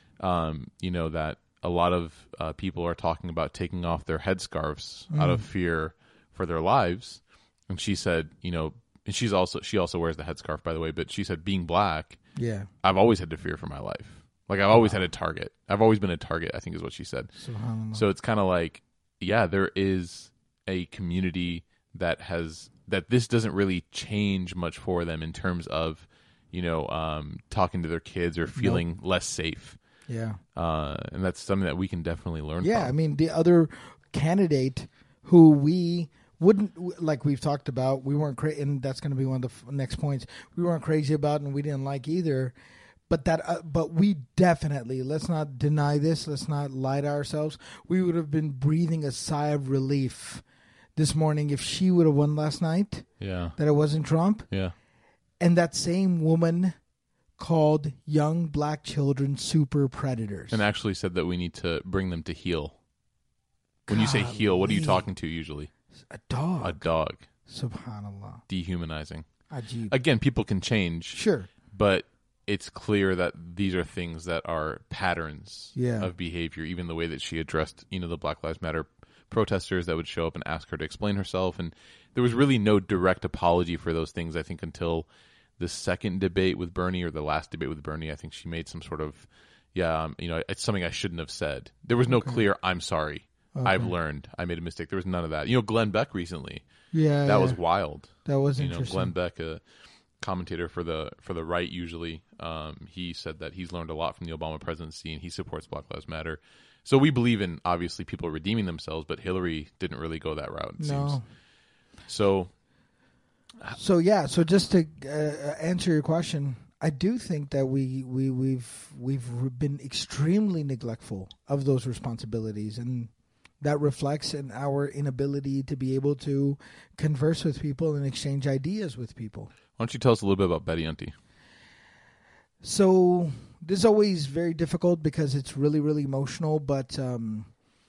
um, you know, that a lot of uh, people are talking about taking off their headscarves mm. out of fear for their lives. And she said, you know, and she's also she also wears the headscarf, by the way. But she said, being black, yeah, I've always had to fear for my life. Like I've always wow. had a target. I've always been a target, I think is what she said. So it's kind of like, yeah, there is a community that has. That this doesn't really change much for them in terms of, you know, um, talking to their kids or feeling nope. less safe. Yeah. Uh, and that's something that we can definitely learn yeah, from. Yeah, I mean, the other candidate who we wouldn't, like we've talked about, we weren't crazy, and that's going to be one of the f- next points, we weren't crazy about and we didn't like either. But that, uh, but we definitely, let's not deny this, let's not lie to ourselves, we would have been breathing a sigh of relief this morning if she would have won last night. Yeah. That it wasn't Trump. Yeah. And that same woman called young black children super predators. And actually said that we need to bring them to heel. When you say heel, what are you Golly. talking to usually? A dog. A dog. Subhanallah. Dehumanizing. Ajib. Again, people can change. Sure. But it's clear that these are things that are patterns Yeah. of behavior. Even the way that she addressed, you know, the Black Lives Matter protesters that would show up and ask her to explain herself. And there was really no direct apology for those things, I think, until the second debate with Bernie or the last debate with Bernie. I think she made some sort of, yeah, um, you know, it's something I shouldn't have said. There was no Okay. clear, I'm sorry. Okay. I've learned. I made a mistake. There was none of that. You know, Glenn Beck recently. Yeah. That yeah. was wild. That was You know, interesting. Glenn Beck, a commentator for the for the right, usually, um, he said that he's learned a lot from the Obama presidency and he supports Black Lives Matter. So we believe in, obviously, people redeeming themselves, but Hillary didn't really go that route, it No. seems. So, So yeah, so just to uh, answer your question, I do think that we we we've we've been extremely neglectful of those responsibilities, and that reflects in our inability to be able to converse with people and exchange ideas with people. why don't you tell us a little bit about Betty Unti? So this is always very difficult because it's really really emotional. But um,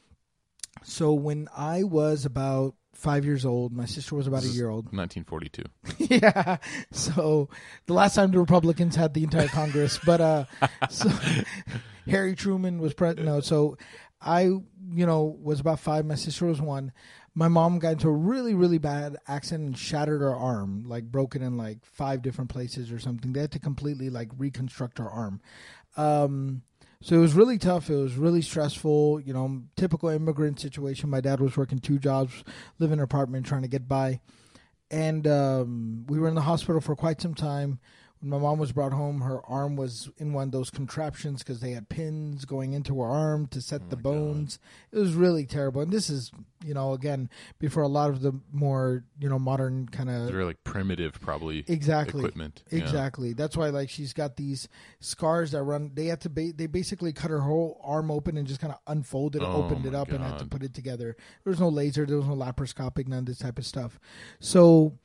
so when I was about five years old, my sister was about a year old. nineteen forty-two. Yeah. So the last time the Republicans had the entire Congress, but uh, so Harry Truman was president. No, so I, you know, was about five. My sister was one. My mom got into a really, really bad accident and shattered her arm, like broken in like five different places or something. They had to completely like reconstruct her arm. Um, so it was really tough. It was really stressful. You know, typical immigrant situation. My dad was working two jobs, living in an apartment, trying to get by. And um, we were in the hospital for quite some time. When my mom was brought home, her arm was in one of those contraptions because they had pins going into her arm to set the bones. It was really terrible. And this is, you know, again, before a lot of the more, you know, modern kind It's of very like primitive, probably, exactly equipment. Yeah. Exactly. That's why, like, she's got these scars that run. They had to. Ba- they basically cut her whole arm open and just kind of unfolded, it, Oh, opened it my up, and had to God. put it together. There was no laser. There was no laparoscopic. None of this type of stuff. So,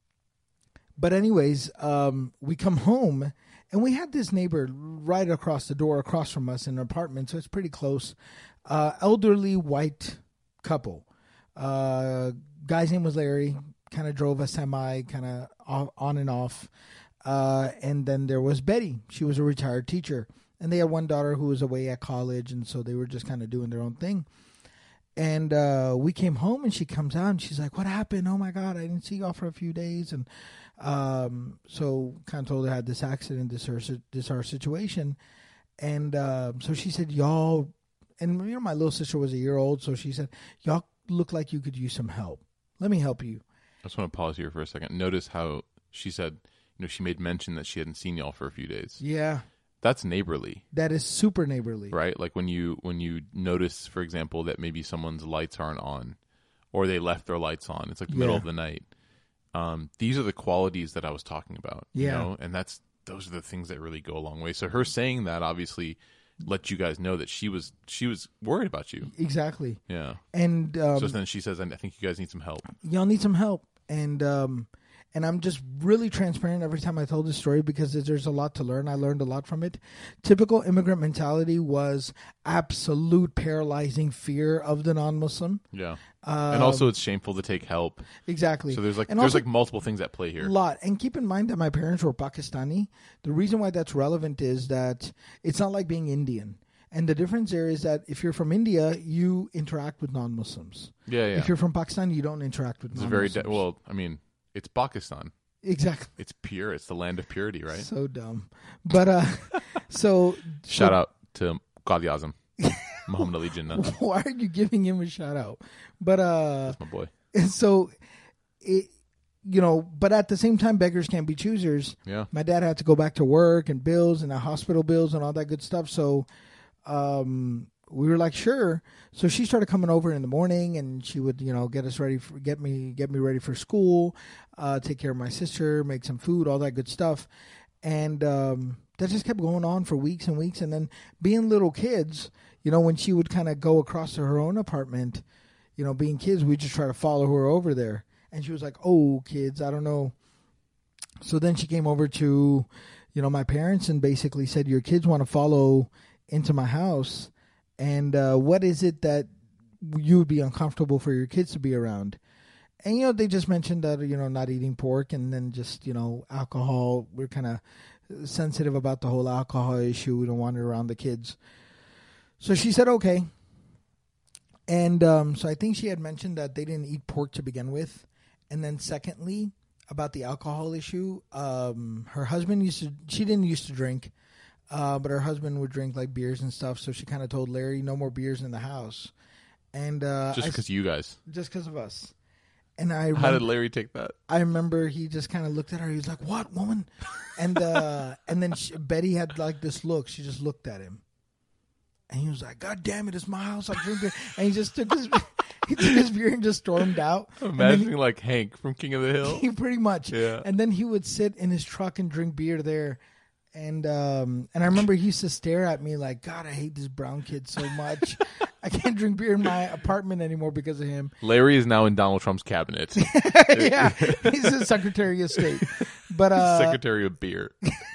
but anyways, um, we come home. And we had this neighbor right across the door, across from us in an apartment, so it's pretty close. Uh, elderly white couple. Uh, guy's name was Larry. Kind of drove a semi, kind of on and off. Uh, and then there was Betty. She was a retired teacher. And they had one daughter who was away at college, and so they were just kind of doing their own thing. And uh, we came home, and she comes out, and she's like, "What happened? Oh, my God, I didn't see y'all for a few days." And um, so kind of told her I had this accident, this our, this our situation. And uh, so she said, "Y'all," and you know, my little sister was a year old, so she said, "Y'all look like you could use some help. Let me help you." I just want to pause here for a second. Notice how she said, you know, she made mention that she hadn't seen y'all for a few days. Yeah, That's neighborly. that is super neighborly. Right? Like when you when you notice, for example, that maybe someone's lights aren't on or they left their lights on. It's like the middle Yeah. of the night. Um, these are the qualities that I was talking about. You Yeah. know? And that's those are the things that really go a long way. So her saying that obviously let you guys know that she was she was worried about you. Exactly. Yeah. And um, So then she says, I think you guys need some help. y'all need some help. And um, and I'm just really transparent every time I tell this story because there's a lot to learn. I learned a lot from it. Typical immigrant mentality was absolute paralyzing fear of the non-Muslim. Yeah. and also it's shameful to take help. Exactly. So there's like And there's also- like multiple things at play here. A lot. And keep in mind that my parents were Pakistani. The reason why that's relevant is that it's not like being Indian. And the difference there is that if you're from India, you interact with non-Muslims. Yeah, yeah. If you're from Pakistan, you don't interact with It's a very non-Muslims. de- well, I mean, it's Pakistan. Exactly. It's pure. It's the land of purity, right? So dumb. But uh so Shout out to Qadi Azam, Muhammad Ali Jinnah. why are you giving him a shout out? But uh That's my boy. so it you know, but at the same time beggars can't be choosers. Yeah. My dad had to go back to work and bills and the hospital bills and all that good stuff. So um, we were like, sure. So she started coming over in the morning and she would, you know, get us ready, for, get me, get me ready for school, uh, take care of my sister, make some food, all that good stuff. And um, that just kept going on for weeks and weeks. And then being little kids, you know, when she would kind of go across to her own apartment, you know, being kids, we just try to follow her over there. And she was like, oh, kids, I don't know. So then she came over to, you know, my parents and basically said, your kids want to follow into my house. And uh, what is it that you would be uncomfortable for your kids to be around? And, you know, they just mentioned that, you know, not eating pork and then just, you know, alcohol. We're kind of sensitive about the whole alcohol issue. We don't want it around the kids. So she said, okay. And um, so I think she had mentioned that they didn't eat pork to begin with. And then secondly, about the alcohol issue, um, her husband used to, she didn't used to drink, uh, but her husband would drink like beers and stuff. So she kind of told Larry, no more beers in the house. And uh, Just because you guys. Just because of us. And I How did Larry take that? I remember he just kind of looked at her. He was like, what, woman? And uh, and then she, Betty had like this look. She just looked at him. And he was like, God damn it, it's my house. I drink beer. And he just took his he took his beer and just stormed out. Imagining he, like Hank from King of the Hill. He pretty much. Yeah. And then he would sit in his truck and drink beer there. And um, and I remember he used to stare at me like, God, I hate this brown kid so much. I can't drink beer in my apartment anymore because of him. Larry is now in Donald Trump's cabinet. Yeah, he's the Secretary of State. But uh, Secretary of Beer.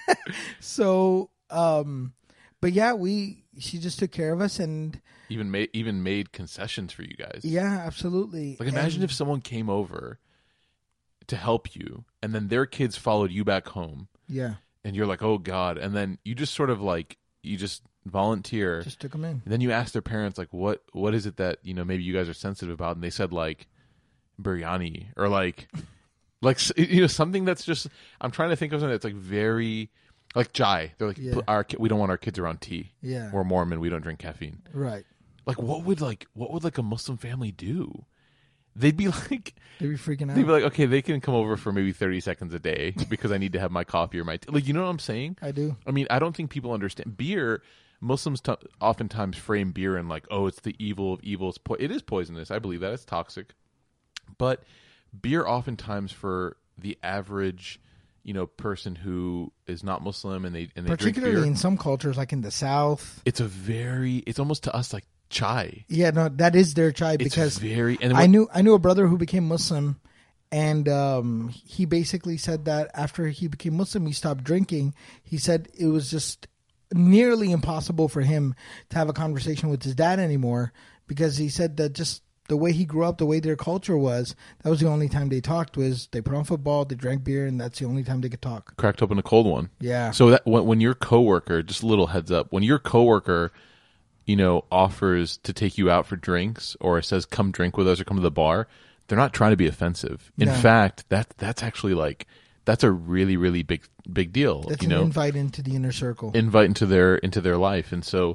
So, um, but yeah, we she just took care of us and even made even made concessions for you guys. Yeah, absolutely. Like imagine and, if someone came over to help you, and then their kids followed you back home. Yeah. And you're like, oh God, and then you just sort of like you just volunteer. Just took them in. And then you ask their parents like, what what is it that you know maybe you guys are sensitive about, and they said like biryani or like like you know something that's just I'm trying to think of something that's like very like chai. They're like Yeah. our we don't want our kids around tea. Yeah. We're Mormon. We don't drink caffeine. Right. Like what would like what would like a Muslim family do? They'd be like, they'd be freaking out. They'd be like, okay, they can come over for maybe thirty seconds a day because I need to have my coffee or my tea. Like, you know what I'm saying? I do. I mean, I don't think people understand beer. Muslims t- oftentimes frame beer in like, oh, it's the evil of evil. It's po- it is poisonous. I believe that it's toxic. But beer, oftentimes, for the average, you know, person who is not Muslim and they and they particularly drink beer, in some cultures, like in the South, it's a very, it's almost to us like chai. Yeah, no, that is their chai It's because very. And I knew I knew a brother who became Muslim, and um, he basically said that after he became Muslim, he stopped drinking. He said it was just nearly impossible for him to have a conversation with his dad anymore because he said that just the way he grew up, the way their culture was, that was the only time they talked was they put on football, they drank beer, and that's the only time they could talk. Cracked open a cold one. Yeah. So that when, when your coworker, just a little heads up, when your coworker, you know, offers to take you out for drinks or says come drink with us or come to the bar, they're not trying to be offensive. In No. fact, that that's actually like that's a really really big big deal. That's you an know, invite into the inner circle. invite into their into their life. And so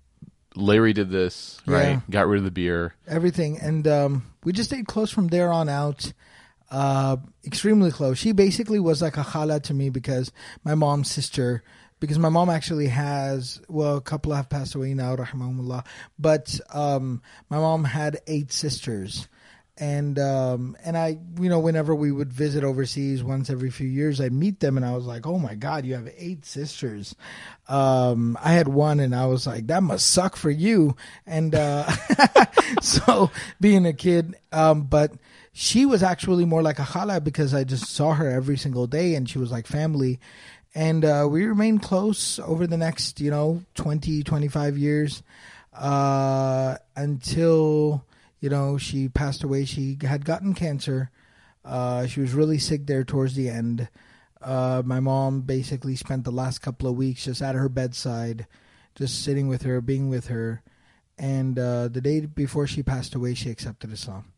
Larry did this, Yeah. right? Got rid of the beer. Everything. And um, we just stayed close from there on out. Uh, extremely close. She basically was like a chala to me because my mom's sister, because my mom actually has, well, a couple have passed away now, rahimahumullah, but um, my mom had eight sisters. And um, and I, you know, whenever we would visit overseas, once every few years, I'd meet them, and I was like, "Oh my God, you have eight sisters." Um, I had one, and I was like, "That must suck for you." And uh, so, being a kid, um, but she was actually more like a chala because I just saw her every single day, and she was like family. And uh, we remained close over the next, you know, twenty, twenty-five years uh, until. You know, she passed away. She had gotten cancer. Uh, she was really sick there towards the end. Uh, my mom basically spent the last couple of weeks just at her bedside, just sitting with her, being with her. And uh, the day before she passed away, she accepted Islam.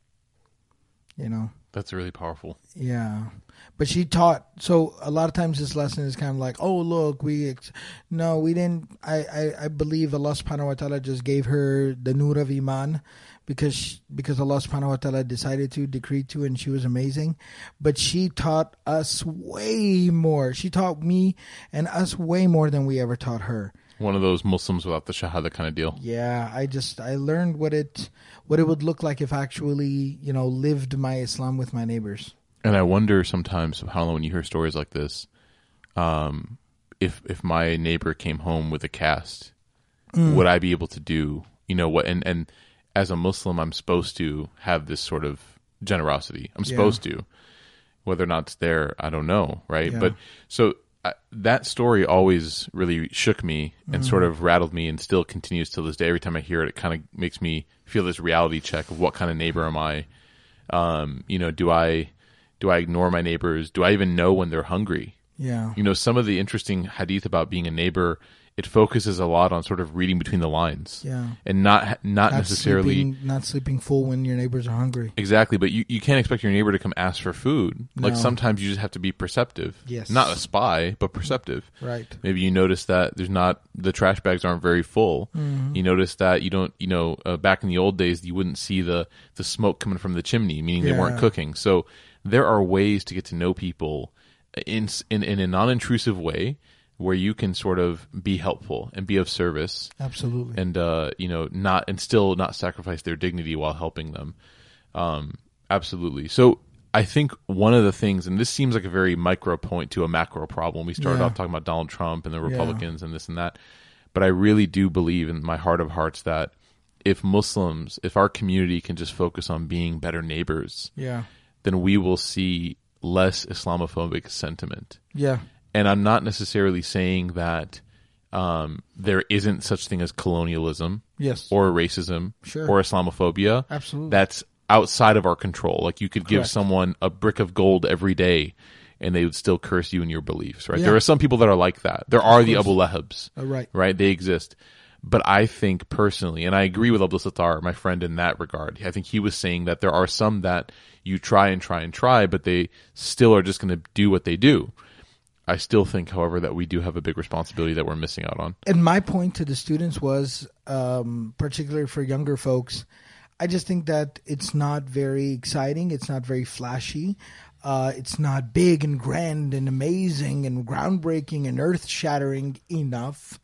You know? That's really powerful. Yeah. But she taught, so a lot of times this lesson is kind of like, oh, look, we, ex- no, we didn't, I, I, I believe Allah subhanahu wa ta'ala just gave her the nur of Iman because, she, because Allah subhanahu wa ta'ala decided to, decreed to, and she was amazing. But she taught us way more. She taught me and us way more than we ever taught her. One of those Muslims without the shahada kind of deal. Yeah, I just, I learned what it, what it would look like if I actually, you know, lived my Islam with my neighbors. And I wonder sometimes, subhanAllah, when you hear stories like this, um, if if my neighbor came home with a cast, mm. would I be able to do, you know, what? And, and as a Muslim, I'm supposed to have this sort of generosity. I'm supposed yeah. to. Whether or not it's there, I don't know, right? Yeah. But so I, that story always really shook me and mm. sort of rattled me, and still continues till this day. Every time I hear it, it kind of makes me feel this reality check of what kind of neighbor am I? Um, you know, do I do I ignore my neighbors? Do I even know when they're hungry? Yeah. You know, some of the interesting hadith about being a neighbor, it focuses a lot on sort of reading between the lines. Yeah. And not not, not necessarily... Sleeping, not sleeping full when your neighbors are hungry. Exactly, but you, you can't expect your neighbor to come ask for food. No. Like, sometimes you just have to be perceptive. Yes. Not a spy, but perceptive. Right. Maybe you notice that there's not... The trash bags aren't very full. Mm-hmm. You notice that you don't... You know, uh, back in the old days, you wouldn't see the, the smoke coming from the chimney, meaning yeah. they weren't cooking. So there are ways to get to know people in in, in a non-intrusive way, where you can sort of be helpful and be of service. Absolutely. And, uh, you know, not, and still not sacrifice their dignity while helping them. Um, absolutely. So I think one of the things, and this seems like a very micro point to a macro problem. We started yeah. off talking about Donald Trump and the Republicans yeah. and this and that. But I really do believe in my heart of hearts that if Muslims, if our community can just focus on being better neighbors, yeah. then we will see less Islamophobic sentiment. Yeah. And I'm not necessarily saying that um, there isn't such thing as colonialism, yes, or racism, sure. or Islamophobia. Absolutely, that's outside of our control. Like, you could give Correct. someone a brick of gold every day, and they would still curse you and your beliefs. Right? Yeah. There are some people that are like that. There are the Abu Lahabs. Oh, right, right. They exist. But I think personally, and I agree with Abdul Sattar, my friend, in that regard. I think he was saying that there are some that you try and try and try, but they still are just going to do what they do. I still think, however, that we do have a big responsibility that we're missing out on. And my point to the students was, um, particularly for younger folks, I just think that it's not very exciting. It's not very flashy. Uh, it's not big and grand and amazing and groundbreaking and earth-shattering enough,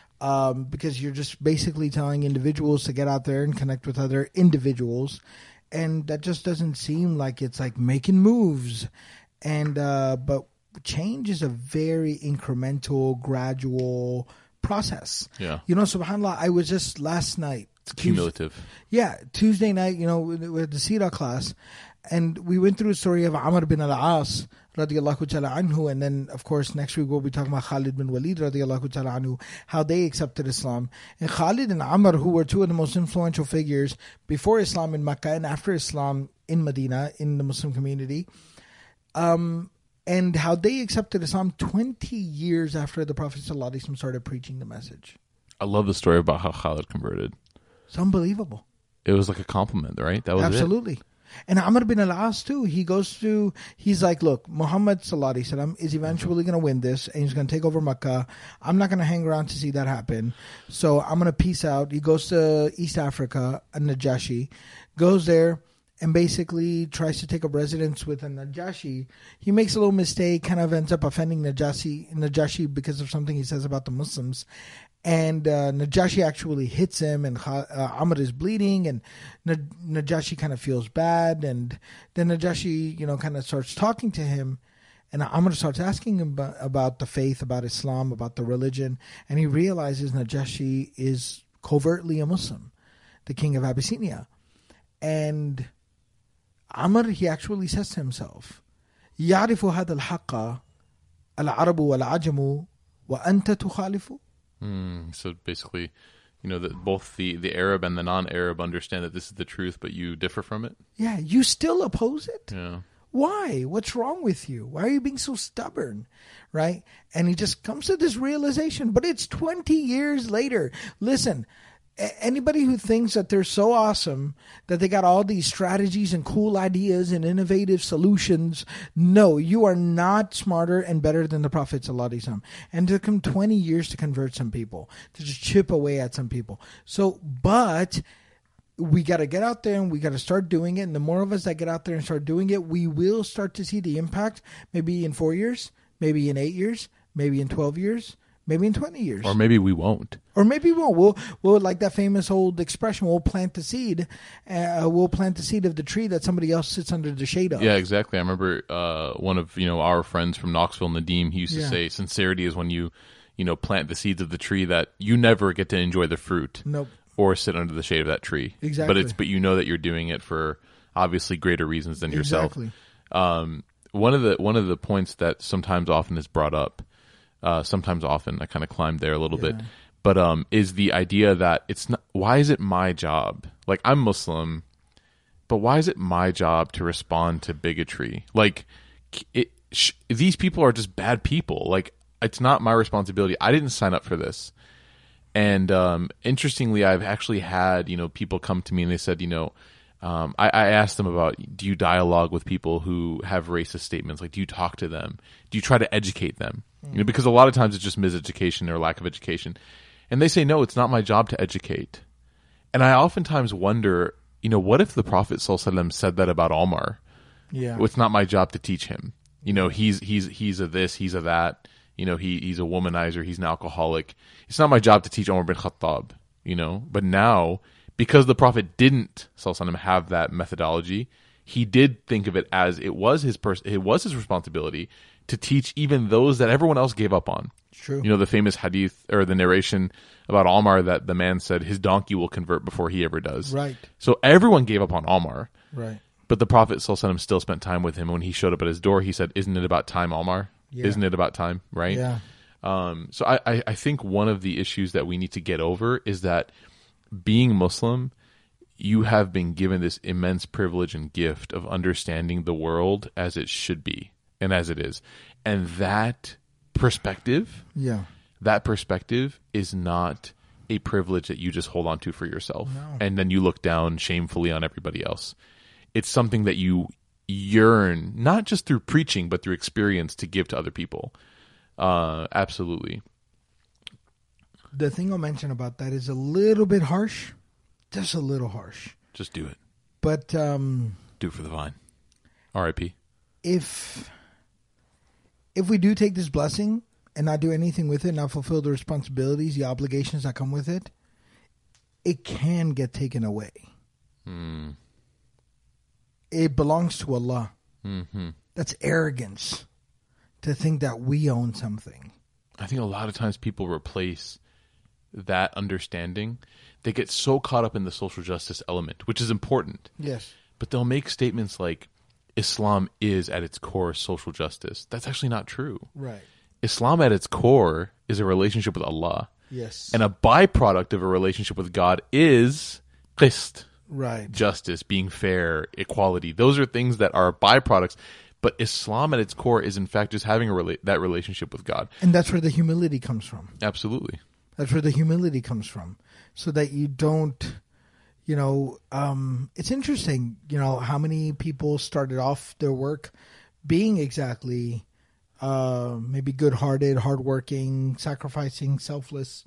um, because you're just basically telling individuals to get out there and connect with other individuals. And that just doesn't seem like it's like making moves. And uh, but change is a very incremental, gradual process. Yeah. You know, subhanAllah, I was just last night. It's cumulative. Tuesday, yeah. Tuesday night, you know, we had the Sirah class, and we went through a story of Amr bin al-As, radiallahu ta'ala anhu, and then, of course, next week we'll be talking about Khalid bin Walid, radiallahu ta'ala anhu, how they accepted Islam. And Khalid and Amr, who were two of the most influential figures before Islam in Mecca and after Islam in Medina, in the Muslim community, um... and how they accepted Islam twenty years after the Prophet ﷺ started preaching the message. I love the story about how Khalid converted. It's unbelievable. It was like a compliment, right? That was Absolutely. It. And Amr bin al-As too, he goes to, he's like, look, Muhammad ﷺ is eventually going to win this, and he's going to take over Mecca. I'm not going to hang around to see that happen. So I'm going to peace out. He goes to East Africa, a Najashi, goes there, and basically tries to take up residence with a Najashi. He makes a little mistake, kind of ends up offending Najashi, Najashi because of something he says about the Muslims. And uh, Najashi actually hits him, and uh, Amr is bleeding, and Najashi kind of feels bad. And then Najashi, you know, kind of starts talking to him, and Amr starts asking him about, about the faith, about Islam, about the religion. And he realizes Najashi is covertly a Muslim, the king of Abyssinia. And Amr, he actually says to himself, يعرف هذا الحق العرب والعجم وأنت تخالف. Mm, so basically, you know, that both the, the Arab and the non-Arab understand that this is the truth, but you differ from it? Yeah, you still oppose it? Yeah. Why? What's wrong with you? Why are you being so stubborn? Right? And he just comes to this realization, but it's twenty years later. Listen, anybody who thinks that they're so awesome that they got all these strategies and cool ideas and innovative solutions, no, you are not smarter and better than the Prophet ﷺ. And it took him twenty years to convert some people, to just chip away at some people. So, but we got to get out there and we got to start doing it. And the more of us that get out there and start doing it, we will start to see the impact, maybe in four years, maybe in eight years, maybe in twelve years. Maybe in twenty years. Or maybe we won't. Or maybe we won't. We'll, we'll like that famous old expression, we'll plant the seed. Uh, we'll plant the seed of the tree that somebody else sits under the shade of. Yeah, exactly. I remember uh, one of you know our friends from Knoxville, Nadeem, he used to Yeah. say sincerity is when you, you know, plant the seeds of the tree that you never get to enjoy the fruit. Nope. Or sit under the shade of that tree. Exactly. But it's but you know that you're doing it for obviously greater reasons than yourself. Exactly. Um, one of the one of the points that sometimes often is brought up Uh, sometimes often I kind of climbed there a little yeah. bit. But um, is the idea that it's not, why is it my job? Like, I'm Muslim, but why is it my job to respond to bigotry? Like, it, sh- these people are just bad people. Like, it's not my responsibility. I didn't sign up for this. And um, interestingly, I've actually had, you know, people come to me and they said, you know, um, I, I asked them about, do you dialogue with people who have racist statements? Like, do you talk to them? Do you try to educate them? Mm. You know, because a lot of times it's just miseducation or lack of education. And they say, no, it's not my job to educate. And I oftentimes wonder, you know, what if the Prophet ﷺ said that about Omar? Yeah. It's not my job to teach him. You know, he's he's he's a this, he's a that. You know, he he's a womanizer, he's an alcoholic. It's not my job to teach Omar bin Khattab, you know. But now, because the Prophet didn't ﷺ have that methodology, he did think of it as it was his pers- it was his responsibility to teach even those that everyone else gave up on. True. You know, the famous hadith or the narration about Omar that the man said his donkey will convert before he ever does. Right. So everyone gave up on Omar. Right. But the Prophet ﷺ still spent time with him. When he showed up at his door, he said, isn't it about time, Omar? Yeah. Isn't it about time? Right? Yeah. Um, so I, I, I think one of the issues that we need to get over is that being Muslim, you have been given this immense privilege and gift of understanding the world as it should be and as it is. And that perspective, yeah, that perspective is not a privilege that you just hold on to for yourself. No. And then you look down shamefully on everybody else. It's something that you yearn, not just through preaching, but through experience to give to other people. Uh, absolutely. The thing I'll mention about that is a little bit harsh, just a little harsh. Just do it. But um, do it for the vine. R I P If if we do take this blessing and not do anything with it, not fulfill the responsibilities, the obligations that come with it, it can get taken away. Hmm. It belongs to Allah. Mm-hmm. That's arrogance to think that we own something. I think a lot of times people replace that understanding. They get so caught up in the social justice element, which is important. Yes. But they'll make statements like, Islam is at its core social justice. That's actually not true. Right. Islam at its core is a relationship with Allah. Yes. And a byproduct of a relationship with God is qist. Right. Justice, being fair, equality. Those are things that are byproducts. But Islam at its core is, in fact, just having a rela- that relationship with God. And that's where the humility comes from. Absolutely. That's where the humility comes from. So that you don't, you know, um, it's interesting, you know, how many people started off their work being exactly uh, maybe good-hearted, hardworking, sacrificing, selfless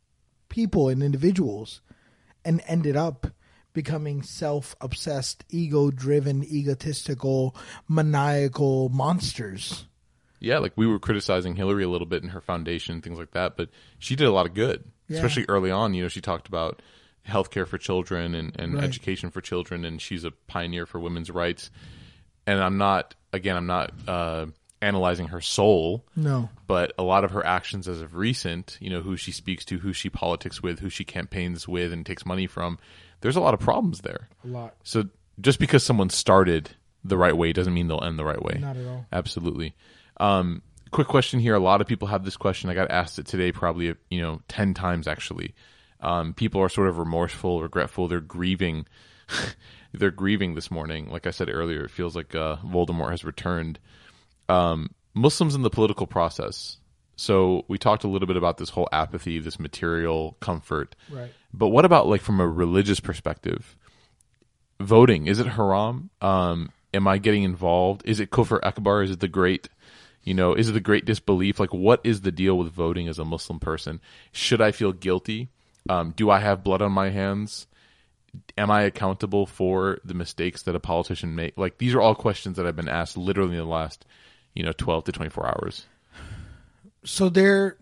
people and individuals and ended up becoming self-obsessed, ego-driven, egotistical, maniacal monsters. Yeah, like we were criticizing Hillary a little bit in her foundation and things like that, but she did a lot of good, yeah. Especially early on. You know, she talked about healthcare for children and, and right. education for children, and she's a pioneer for women's rights. And I'm not, again, I'm not uh, analyzing her soul. No. But a lot of her actions as of recent, you know, who she speaks to, who she politics with, who she campaigns with and takes money from, there's a lot of problems there. A lot. So just because someone started the right way doesn't mean they'll end the right way. Not at all. Absolutely. Um, quick question here. A lot of people have this question. I got asked it today probably, you know, ten times actually. Um, people are sort of remorseful, regretful. They're grieving. They're grieving this morning. Like I said earlier, it feels like uh, Voldemort has returned. Um, Muslims in the political process. So we talked a little bit about this whole apathy, this material comfort. Right. But what about like from a religious perspective? Voting, is it haram? Um, am I getting involved? Is it kufr akbar? Is it the great, you know, is it the great disbelief? Like what is the deal with voting as a Muslim person? Should I feel guilty? Um, do I have blood on my hands? Am I accountable for the mistakes that a politician make? Like these are all questions that I've been asked literally in the last, you know, twelve to twenty-four hours. So there,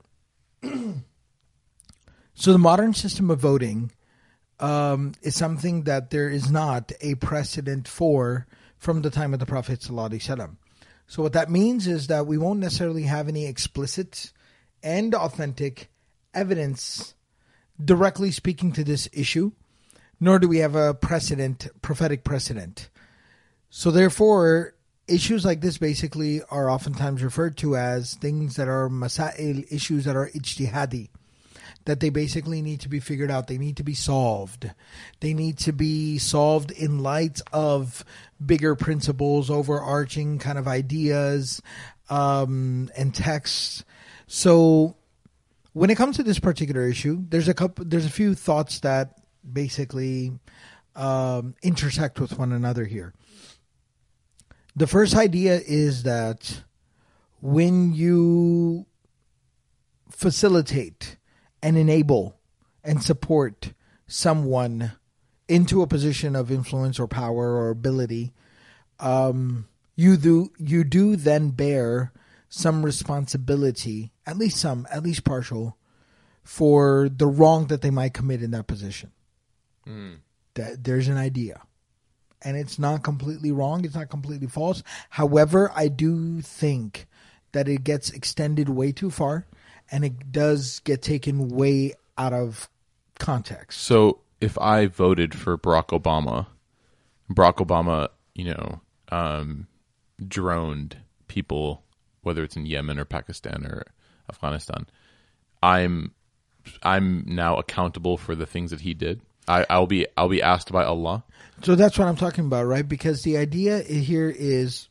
so the modern system of voting um, is something that there is not a precedent for from the time of the Prophet sallallahu alaihi wasallam. So what that means is that we won't necessarily have any explicit and authentic evidence directly speaking to this issue, nor do we have a precedent, prophetic precedent. So therefore, issues like this basically are oftentimes referred to as things that are masail, issues that are ijtihadi, that they basically need to be figured out. They need to be solved. They need to be solved in light of bigger principles, overarching kind of ideas um, and texts. So when it comes to this particular issue, there's a couple, there's a few thoughts that basically um, intersect with one another here. The first idea is that when you facilitate and enable and support someone into a position of influence or power or ability, um, you do you do then bear some responsibility, at least some, at least partial, for the wrong that they might commit in that position. Mm. That there's an idea. And it's not completely wrong. It's not completely false. However, I do think that it gets extended way too far, and it does get taken way out of context. So if I voted for Barack Obama, Barack Obama, you know, um, droned people, whether it's in Yemen or Pakistan or Afghanistan, I'm I'm now accountable for the things that he did. I, I'll be I'll be asked by Allah. So that's what I'm talking about, right? Because the idea here is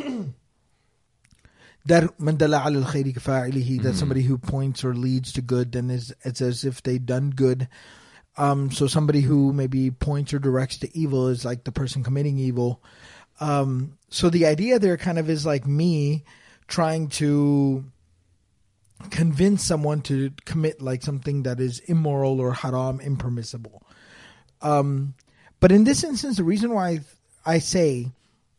that man dalla ala al-khayri kafa'ilihi, that somebody who points or leads to good, then is it's as if they've done good. Um, so somebody who maybe points or directs to evil is like the person committing evil. Um, so the idea there kind of is like me trying to convince someone to commit like something that is immoral or haram, impermissible. Um, but in this instance, the reason why I say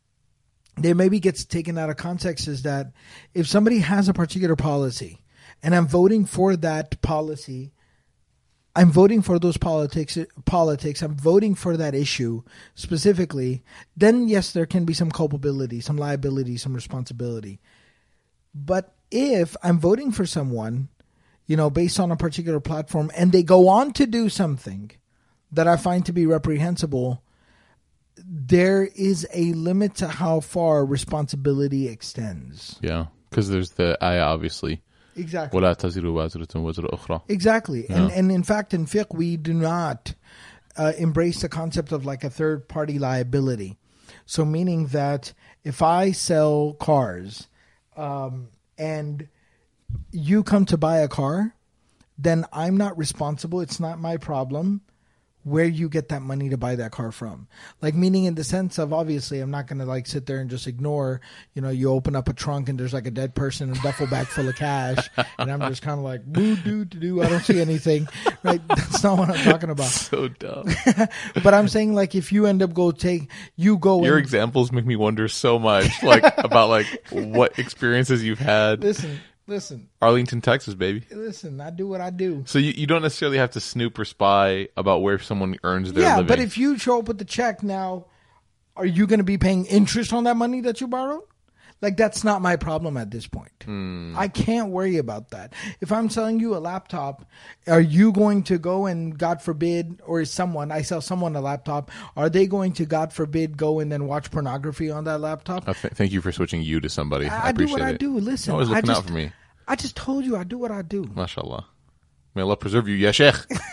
there maybe gets taken out of context is that if somebody has a particular policy and I'm voting for that policy, I'm voting for those politics, politics, I'm voting for that issue specifically, then yes, there can be some culpability, some liability, some responsibility. But if I'm voting for someone, you know, based on a particular platform, and they go on to do something that I find to be reprehensible, there is a limit to how far responsibility extends. Yeah, because there's the ayah, obviously. Exactly. وَلَا تَزِرُ وَازِرَةٌ وَزْرَ أُخْرَى. Exactly. Yeah. And and in fact, in fiqh, we do not uh, embrace the concept of like a third-party liability. So meaning that if I sell cars um, and you come to buy a car, then I'm not responsible. It's not my problem where you get that money to buy that car from. Like, meaning in the sense of, obviously, I'm not going to like sit there and just ignore, you know, you open up a trunk and there's like a dead person and a duffel bag full of cash. And I'm just kind of like, boo, doo, doo, doo, I don't see anything. Right? That's not what I'm talking about. So dumb. But I'm saying, like, if you end up go take, you go. Your and, examples make me wonder so much, like, about like what experiences you've had. Listen. Listen, Arlington, Texas, baby. Listen, I do what I do. So you, you don't necessarily have to snoop or spy about where someone earns their yeah, living. but if you show up with the check now, are you going to be paying interest on that money that you borrowed? Like, that's not my problem at this point. Hmm. I can't worry about that. If I'm selling you a laptop, are you going to go and, God forbid, or is someone, I sell someone a laptop, are they going to, God forbid, go and then watch pornography on that laptop? Uh, th- thank you for switching you to somebody. I, I, I do appreciate what it. I do. Listen, Always looking I just, out for me. I just told you I do what I do. MashaAllah. May Allah preserve you, ya sheikh.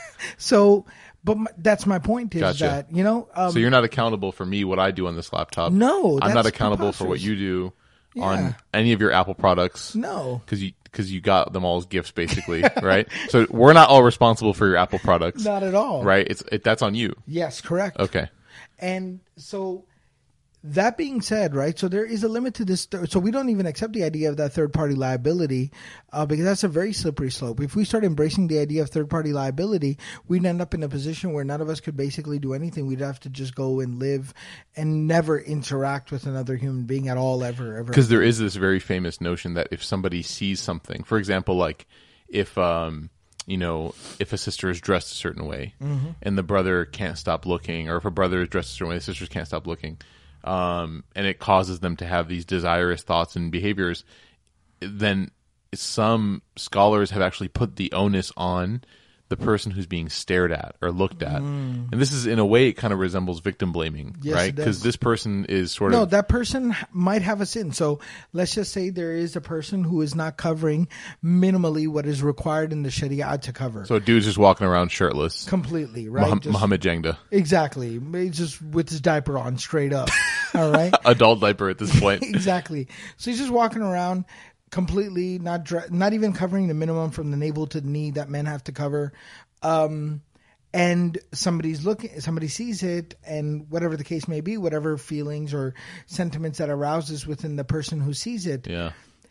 So, but my, that's my point is Gotcha. that, you know. Um, So you're not accountable for me, what I do on this laptop. No, I'm not that's accountable for what preposterous. you do Yeah. on any of your Apple products. No. Because you, cause you got them all as gifts, basically, right? So we're not all responsible for your Apple products. Not at all. Right? It's it, That's on you. Yes, correct. Okay. And so that being said, right, so there is a limit to this. Th- so we don't even accept the idea of that third-party liability uh, because that's a very slippery slope. If we start embracing the idea of third-party liability, we'd end up in a position where none of us could basically do anything. We'd have to just go and live and never interact with another human being at all, ever, ever. Because there is this very famous notion that if somebody sees something, for example, like if um, you know, if a sister is dressed a certain way mm-hmm. and the brother can't stop looking, or if a brother is dressed a certain way, the sisters can't stop looking, um, and it causes them to have these desirous thoughts and behaviors, then some scholars have actually put the onus on the person who's being stared at or looked at. Mm. And this is, in a way, it kind of resembles victim blaming, yes, right? Because this person is sort no, of... No, that person might have a sin. So let's just say there is a person who is not covering minimally what is required in the Sharia to cover. So a dude's just walking around shirtless. Completely, right? Mah- just, Muhammad Jangda. Exactly. He's just with his diaper on straight up. All right? Adult diaper at this point. Exactly. So he's just walking around completely not dre- not even covering the minimum from the navel to the knee that men have to cover, um, and somebody's looking, somebody sees it, and whatever the case may be, whatever feelings or sentiments that arouses within the person who sees it, yeah,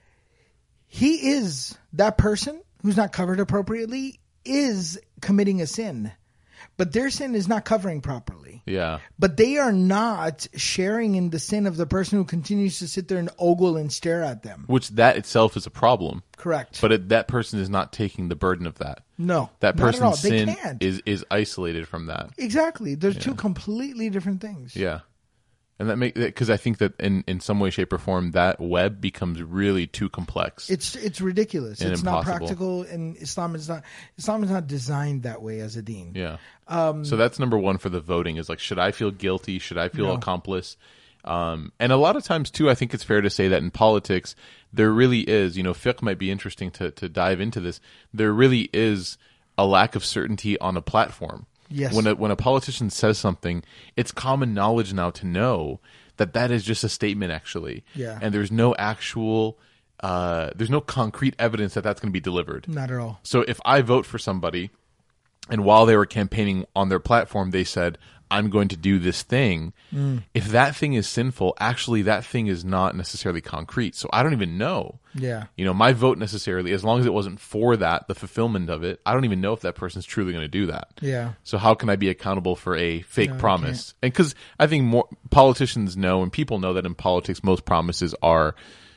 he is that person who's not covered appropriately is committing a sin. But their sin is not covering properly. Yeah. But they are not sharing in the sin of the person who continues to sit there and ogle and stare at them. Which that itself is a problem. Correct. But it, that person is not taking the burden of that. No. That not at all. person's They sin can't. is is isolated from that. Exactly. There's Yeah. two completely different things. Yeah. And that make because I think that in, in some way, shape, or form, that web becomes really too complex. It's it's ridiculous. And it's impossible. not practical, and Islam is not Islam is not designed that way as a deen. Yeah. Um, so that's number one for the voting is like, should I feel guilty? Should I feel No. accomplice? Um, and a lot of times too, I think it's fair to say that in politics, there really is, you know, fiqh might be interesting to, to dive into this. There really is a lack of certainty on a platform. Yes. When a, when a politician says something, it's common knowledge now to know that that is just a statement actually. Yeah. And there's no actual, uh, there's no concrete evidence that that's going to be delivered. Not at all. So if I vote for somebody and while they were campaigning on their platform, they said, I'm going to do this thing. Mm. If that thing is sinful, actually that thing is not necessarily concrete. So I don't even know. Yeah. You know, my vote necessarily, as long as it wasn't for that, the fulfillment of it, I don't even know if that person's truly going to do that. Yeah. So how can I be accountable for a fake No, promise? And because I think more politicians know and people know that in politics, most promises are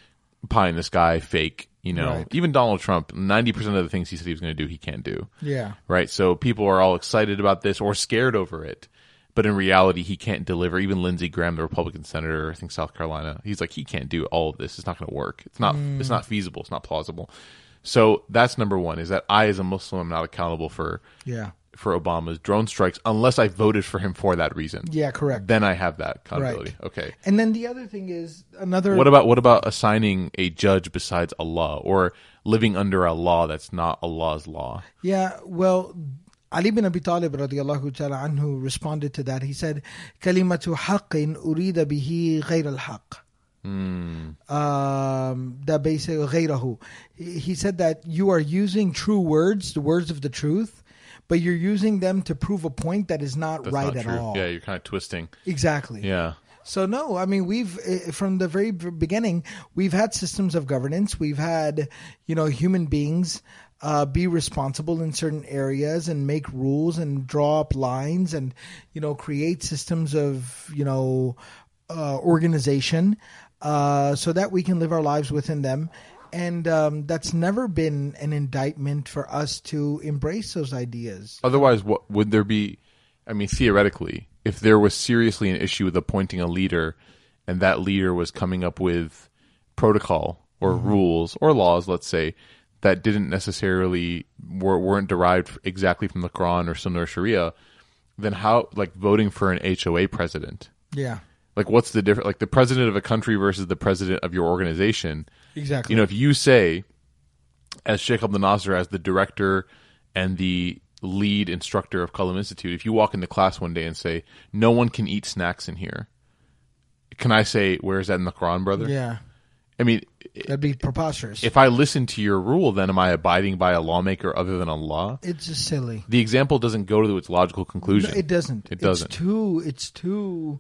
pie in the sky, fake. You know, Right. even Donald Trump, ninety percent of the things he said he was going to do, he can't do. Yeah. Right. So people are all excited about this or scared over it. But in reality, he can't deliver. Even Lindsey Graham, the Republican senator, I think South Carolina, he's like, he can't do all of this. It's not going to work. It's not, mm. it's not feasible. It's not plausible. So that's number one, is that I, as a Muslim, am not accountable for, Yeah. for Obama's drone strikes unless I voted for him for that reason. Yeah, correct. Then I have that accountability. Right. Okay. And then the other thing is another. What about what about assigning a judge besides Allah or living under a law that's not Allah's law? Yeah, well, Ali bin Abi Talib radiallahu ta'ala anhu responded to that. He said, "Kalimatu haqqin urida bihi ghayr al-haqq." Mm. Um, that basically ghayrahu. He he said that you are using true words, the words of the truth, but you're using them to prove a point that is not That's right not at true. all. Yeah, you're kind of twisting. Exactly. Yeah. So no, I mean, we've, eh, from the very beginning, we've had systems of governance. We've had, you know, human beings uh, be responsible in certain areas and make rules and draw up lines and, you know, create systems of, you know, uh, organization uh, so that we can live our lives within them. And um, that's never been an indictment for us to embrace those ideas. Otherwise, what would there be? I mean, theoretically, if there was seriously an issue with appointing a leader and that leader was coming up with protocol or mm-hmm. rules or laws, let's say, that didn't necessarily were, weren't derived exactly from the Quran or Sunnah or Sharia, then how, like voting for an H O A president? Yeah. Like, what's the difference? Like the president of a country versus the president of your organization. Exactly. You know, if you say, as Sheikh Abdul Nasser, as the director and the lead instructor of Qalam Institute, if you walk into class one day and say, no one can eat snacks in here, can I say, where is that in the Quran, brother? Yeah. I mean, that'd be preposterous. If I listen to your rule, then am I abiding by a lawmaker other than Allah? It's just silly. The example doesn't go to its logical conclusion. No, it doesn't. It doesn't. It's too, it's too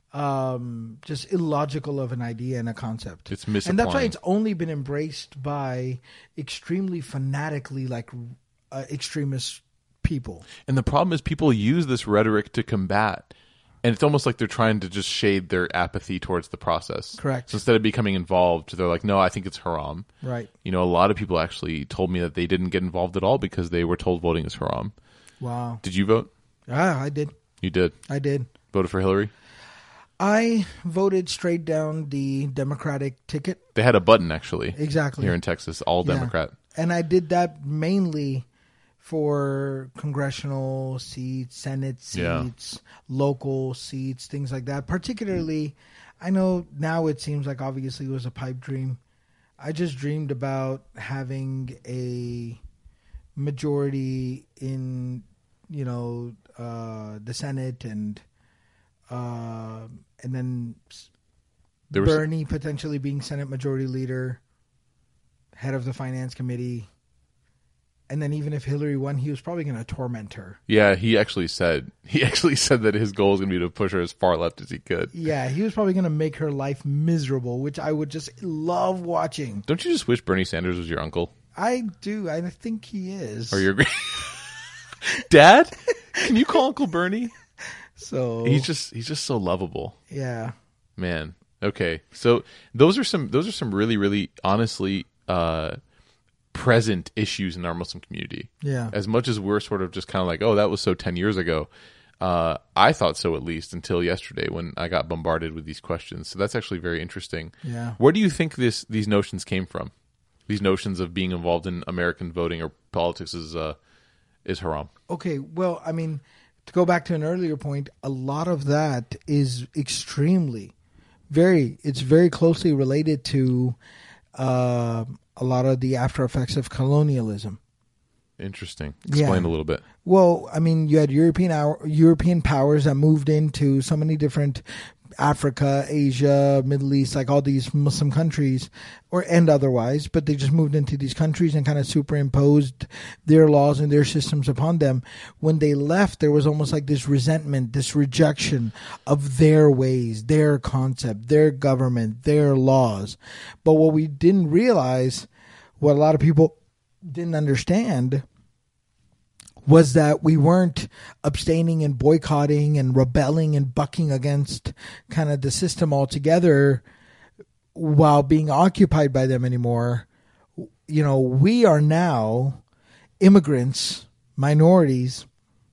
um, just illogical of an idea and a concept. It's misapplying. And that's why it's only been embraced by extremely fanatically, like, uh, extremist people. And the problem is people use this rhetoric to combat, and it's almost like they're trying to just shade their apathy towards the process. Correct. So instead of becoming involved, they're like, no, I think it's haram. Right. You know, a lot of people actually told me that they didn't get involved at all because they were told voting is haram. Wow. Did you vote? Ah, I did. You did? I did. Voted for Hillary? I voted straight down the Democratic ticket. They had a button, actually. Exactly. Here in Texas, all Yeah. Democrat. And I did that mainly for congressional seats, Senate seats, Yeah. local seats, things like that. Particularly, I know now it seems like obviously it was a pipe dream. I just dreamed about having a majority in, you know, uh, the Senate and uh, and then There was Bernie potentially being Senate Majority Leader, head of the Finance Committee. And then even if Hillary won, he was probably going to torment her. Yeah, he actually said he actually said that his goal is going to be to push her as far left as he could. Yeah, he was probably going to make her life miserable, which I would just love watching. Don't you just wish Bernie Sanders was your uncle I do. I think he is. or your great dad? Can you call Uncle Bernie? So He's just he's just so lovable, yeah, man. Okay, so those are some those are some really really honestly uh, present issues in our Muslim community. yeah, As much as we're sort of just kind of like, oh, that was so ten years ago. Uh, I thought so, at least until yesterday when I got bombarded with these questions. So that's actually very interesting. yeah. Where do you think this these notions came from? These notions of being involved in American voting or politics is uh, is haram. Okay, well, I mean, to go back to an earlier point, a lot of that is extremely, very, it's very closely related to uh, a lot of the after effects of colonialism. Interesting. Explain Yeah. a little bit. Well, I mean, you had European our, European powers that moved into so many different Africa, Asia, Middle East, like all these Muslim countries, or and otherwise, but they just moved into these countries and kind of superimposed their laws and their systems upon them. When they left, there was almost like this resentment, this rejection of their ways, their concept, their government, their laws. But what we didn't realize, what a lot of people didn't understand, was that we weren't abstaining and boycotting and rebelling and bucking against kind of the system altogether while being occupied by them anymore. You know, we are now immigrants, minorities,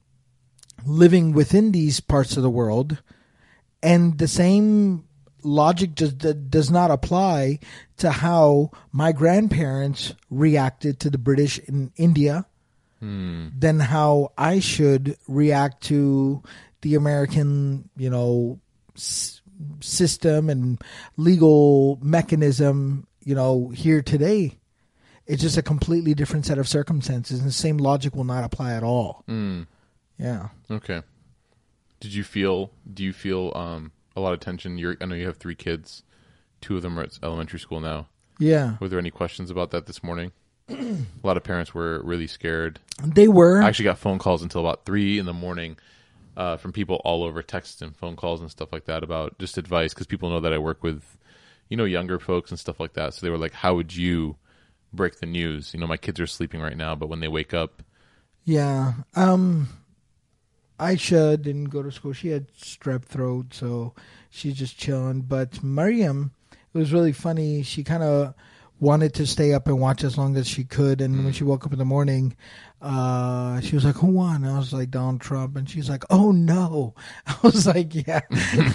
living within these parts of the world, and the same logic just does not apply to how my grandparents reacted to the British in India Hmm. than how I should react to the American, you know, s- system and legal mechanism, you know, here today. It's just a completely different set of circumstances, and the same logic will not apply at all. Mm. Yeah. Okay. Did you feel? Do you feel um, a lot of tension? You're, I know you have three kids. Two of them are at elementary school now. Yeah. Were there any questions about that this morning? A lot of parents were really scared. They were. I actually got phone calls until about three in the morning uh, from people all over, texts and phone calls and stuff like that about just advice, because people know that I work with, you know, younger folks and stuff like that. So they were like, "How would you break the news? You know, my kids are sleeping right now, but when they wake up." Yeah. Um, Aisha didn't go to school. She had strep throat, so she's just chilling. But Mariam, it was really funny. She kind of wanted to stay up and watch as long as she could. And mm. when she woke up in the morning, uh, she was like, "Who won?" I was like, "Donald Trump." And she's like, "Oh no." I was like, "Yeah."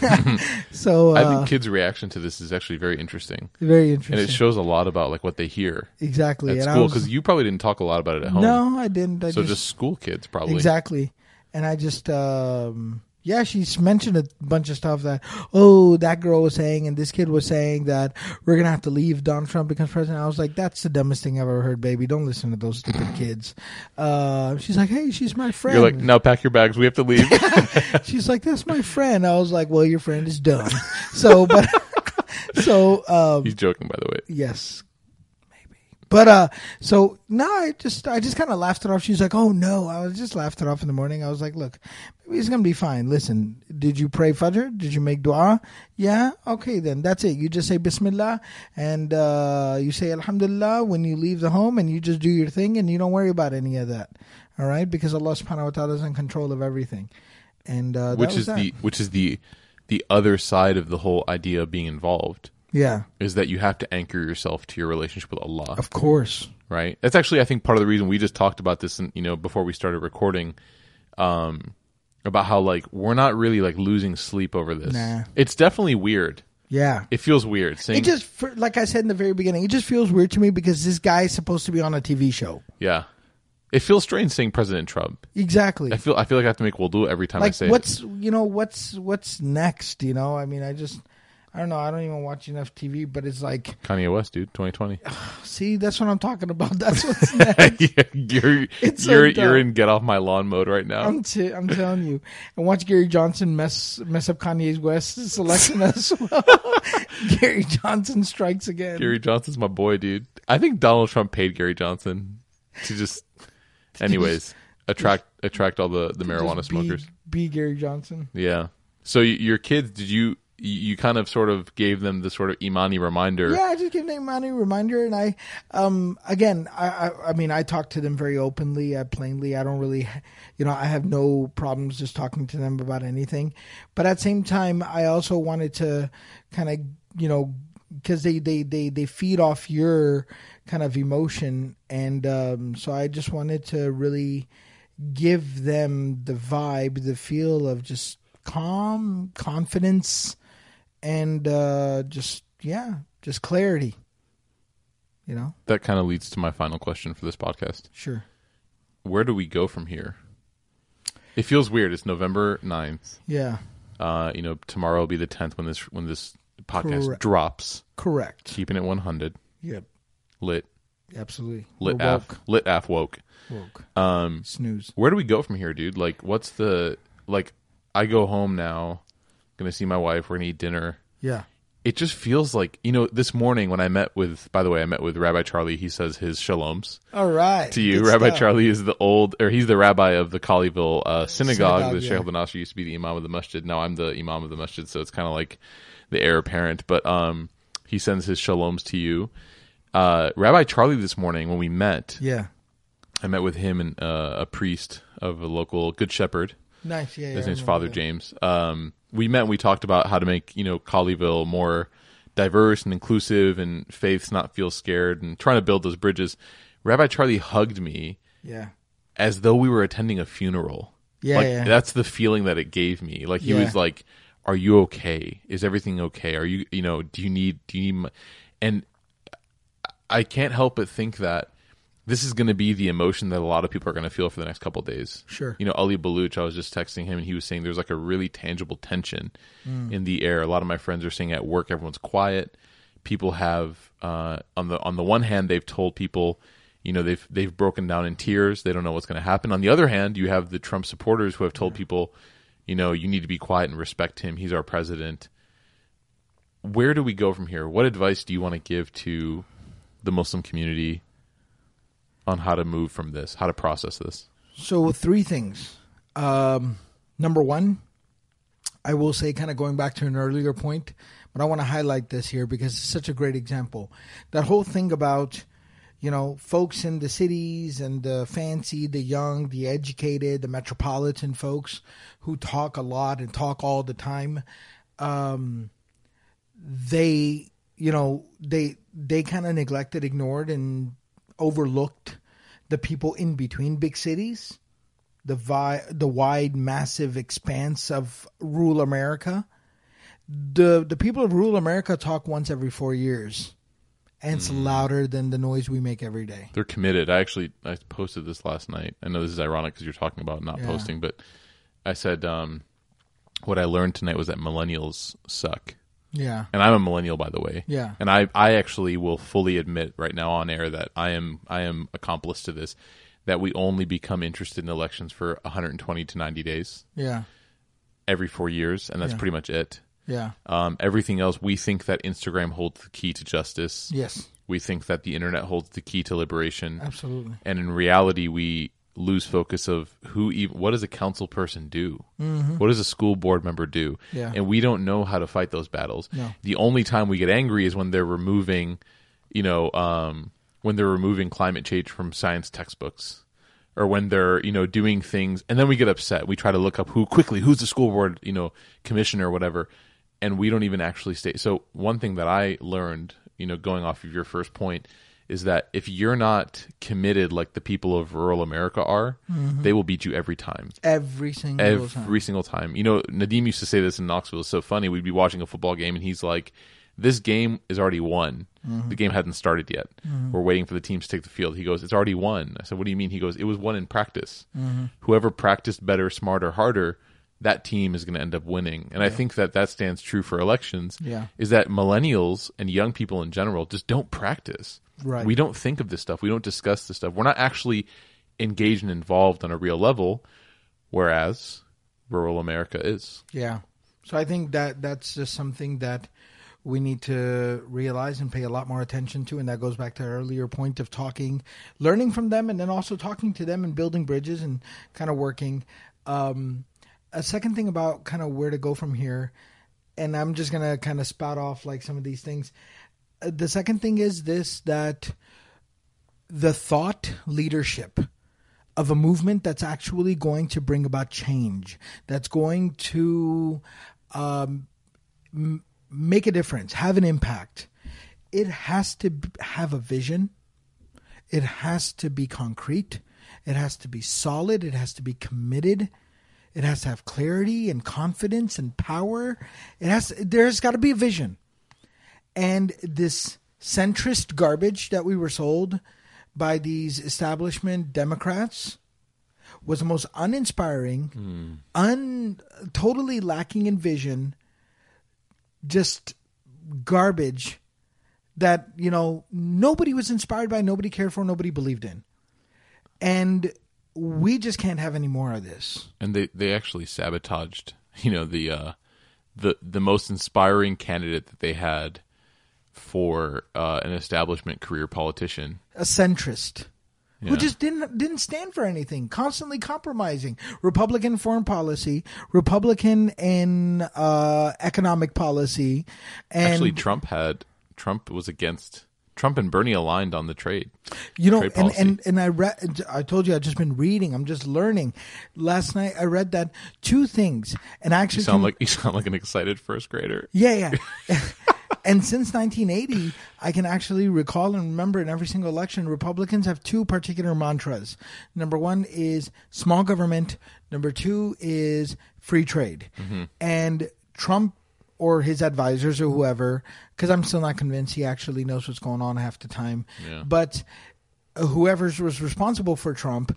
So uh, I think kids' reaction to this is actually very interesting. Very interesting. And it shows a lot about like what they hear. Exactly. At and school, because you probably didn't talk a lot about it at home. No, I didn't. I so just, just school kids probably. Exactly. And I just, um, yeah, she's mentioned a bunch of stuff that, oh, that girl was saying and this kid was saying that we're going to have to leave Donald Trump becomes president. I was like, that's the dumbest thing I've ever heard, baby. Don't listen to those stupid kids. Uh, she's like, hey, she's my friend. You're like, now pack your bags. We have to leave. She's like, that's my friend. I was like, well, your friend is dumb. So, but, so, um, He's joking, by the way. yes. But uh, so no, I just I just kind of laughed it off. She's like, "Oh no!" I was just laughed it off in the morning. I was like, "Look, maybe it's gonna be fine. Listen, did you pray Fajr? Did you make dua? Yeah, okay, then that's it. You just say Bismillah and uh, you say Alhamdulillah when you leave the home, and you just do your thing, and you don't worry about any of that. All right, because Allah Subhanahu wa Taala is in control of everything." And uh, that which was is that. the which is the the other side of the whole idea of being involved. Yeah, is that you have to anchor yourself to your relationship with Allah. Of course. Right? That's actually, I think, part of the reason we just talked about this, in, you know, before we started recording, um, about how, like, we're not really, like, losing sleep over this. Nah. It's definitely weird. Yeah. It feels weird. Saying, It just, for, like I said in the very beginning, it just feels weird to me because this guy is supposed to be on a T V show. yeah. It feels strange saying President Trump. Exactly. I feel I feel like I have to make wudu every time like I say what's it. you know what's what's next? You know, I mean, I just I don't know. I don't even watch enough T V, but it's like Kanye West, dude, twenty twenty. see, that's what I'm talking about. That's what's next. yeah, you're It's so you're dumb. you're in get off my lawn mode right now. I'm t- I'm telling you, and watch Gary Johnson mess mess up Kanye West's selection as well. Gary Johnson strikes again. Gary Johnson's my boy, dude. I think Donald Trump paid Gary Johnson to just, anyways, attract attract all the the marijuana Just be- smokers. Be Gary Johnson. Yeah. So y- your kids, did you you kind of sort of gave them the sort of Imani reminder? Yeah, I just give them a reminder, and I, um, again, I, I, I mean, I talk to them very openly, uh, plainly. I don't really, you know, I have no problems just talking to them about anything. But at the same time, I also wanted to kind of, you know, because they, they, they, they feed off your kind of emotion, and um, so I just wanted to really give them the vibe, the feel of just calm, confidence, and uh, just, yeah, just clarity, you know? That kind of leads to my final question for this podcast. Sure. Where do we go from here? It feels weird. It's November ninth. Yeah, Uh, you know, tomorrow will be the tenth when this when this podcast Correct. drops. correct. Keeping it one hundred. Yep, Lit. absolutely. Lit We're af. woke. Lit af woke. Woke. Um, Snooze. where do we go from here, dude? Like, what's the, like, I go home now, gonna see my wife, we're gonna eat dinner. Yeah. It just feels like, you know, this morning when I met with, by the way, I met with Rabbi Charlie, he says his shaloms All right. to you. Good Rabbi stuff. Charlie is the old, or he's the rabbi of the Colleyville uh, synagogue. Synagogue, the yeah. Sheikh al-Nasr used to be the imam of the masjid. Now I'm the imam of the masjid, so it's kind of like the heir apparent. But um, he sends his shaloms to you. Uh, Rabbi Charlie this morning, when we met, Yeah. I met with him and uh, a priest of a local Good Shepherd. Nice. Yeah. yeah, His I name's remember Father that. James. Um, we met and we talked about how to make, you know, Colleyville more diverse and inclusive and faiths not feel scared and trying to build those bridges. Rabbi Charlie hugged me Yeah. as though we were attending a funeral. Yeah. Like, yeah. that's the feeling that it gave me. Like, he Yeah. was like, are you okay? Is everything okay? Are you, you know, do you need, do you need, my, and I can't help but think that this is going to be the emotion that a lot of people are going to feel for the next couple of days. Sure. You know, Ali Baluch, I was just texting him and he was saying there's like a really tangible tension in the air. A lot of my friends are saying at work, everyone's quiet. People have, uh, on the, on the one hand, they've told people, you know, they've, they've broken down in tears. They don't know what's going to happen. On the other hand, you have the Trump supporters who have told people, you know, you need to be quiet and respect him. He's our president. Where do we go from here? What advice do you want to give to the Muslim community on how to move from this, how to process this? So three things. Um, number one, I will say, kind of going back to an earlier point, but I want to highlight this here because it's such a great example. That whole thing about, you know, folks in the cities and the fancy, the young, the educated, the metropolitan folks who talk a lot and talk all the time. Um, they, you know, they they kind of neglected, ignored, and overlooked the people in between big cities, the vi- the wide, massive expanse of rural America. The the people of rural America talk once every four years, and it's louder than the noise we make every day. They're committed. I actually I posted this last night. I know this is ironic because you're talking about not Yeah. posting, but I said um, what I learned tonight was that millennials suck. Yeah, And I'm a millennial, by the way. Yeah. And I, I actually will fully admit right now on air that I am I am accomplice to this, that we only become interested in elections for one hundred twenty to ninety days yeah, every four years, and that's Yeah. pretty much it. yeah, Um, everything else, we think that Instagram holds the key to justice. yes, We think that the internet holds the key to liberation. absolutely. And in reality, we lose focus of who even, what does a council person do? Mm-hmm. What does a school board member do? Yeah. And we don't know how to fight those battles. No. The only time we get angry is when they're removing, you know, um, when they're removing climate change from science textbooks, or when they're, you know, doing things, and then we get upset. We try to look up who quickly, who's the school board, you know, commissioner or whatever, and we don't even actually stay. So one thing that I learned, you know, going off of your first point, is that if you're not committed like the people of rural America are, they will beat you every time. Every single Every time. single time. You know, Nadim used to say this in Knoxville. It's so funny. We'd be watching a football game and he's like, this game is already won. Mm-hmm. The game hadn't started yet. Mm-hmm. We're waiting for the teams to take the field. He goes, it's already won. I said, what do you mean? He goes, it was won in practice. Mm-hmm. Whoever practiced better, smarter, harder, that team is going to end up winning. And yeah. I think that that stands true for elections, yeah. is that millennials and young people in general just don't practice. Right. We don't think of this stuff. We don't discuss this stuff. We're not actually engaged and involved on a real level, whereas rural America is. Yeah. So I think that that's just something that we need to realize and pay a lot more attention to. And that goes back to our earlier point of talking, learning from them, and then also talking to them and building bridges and kind of working. Um, a second thing about kind of where to go from here, and I'm just going to kind of spout off like some of these things. Uh, the second thing is this, that the thought leadership of a movement that's actually going to bring about change, that's going to um, m- make a difference, have an impact. It has to b- have a vision. It has to be concrete. It has to be solid. It has to be committed. It has to have clarity and confidence and power. It has. There's got to be a vision. And this centrist garbage that we were sold by these establishment Democrats was the most uninspiring, mm. un totally lacking in vision, just garbage that, you know, nobody was inspired by, nobody cared for, nobody believed in. And we just can't have any more of this. And they, they actually sabotaged, you know, the uh, the the most inspiring candidate that they had for uh, an establishment career politician. A centrist. Yeah. Who just didn't didn't stand for anything, constantly compromising. Republican foreign policy, Republican in uh, economic policy. And actually, Trump had Trump was against Trump and Bernie aligned on the trade. You know, trade and, policy. and and I read. I told you I've just been reading. I'm just learning. Last night I read that two things, and I actually you sound can, like you sound like an excited first grader. Yeah, yeah. And since nineteen eighty, I can actually recall and remember in every single election, Republicans have two particular mantras. Number one is small government. Number two is free trade. Mm-hmm. And Trump or his advisors or whoever, because I'm still not convinced he actually knows what's going on half the time. Yeah. But whoever was responsible for Trump,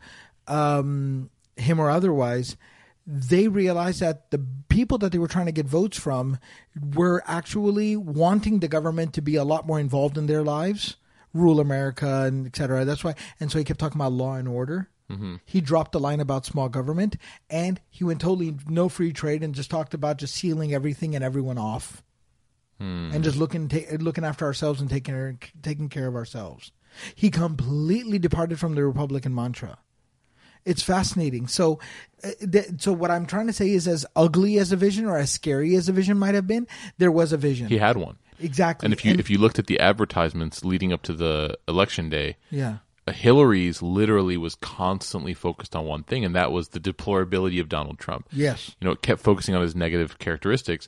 um, him or otherwise, they realized that the people that they were trying to get votes from were actually wanting the government to be a lot more involved in their lives, rule America, and et cetera. That's why. And so he kept talking about law and order. Mm-hmm. He dropped the line about small government, and he went totally no free trade and just talked about just sealing everything and everyone off, hmm. and just looking ta- looking after ourselves and taking taking care of ourselves. He completely departed from the Republican mantra. It's fascinating. So, uh, th- so what I'm trying to say is, as ugly as a vision or as scary as a vision might have been, there was a vision. He had one. Exactly. And if you and, if you looked at the advertisements leading up to the election day, yeah, Hillary's literally was constantly focused on one thing, and that was the deplorability of Donald Trump. Yes. You know, it kept focusing on his negative characteristics.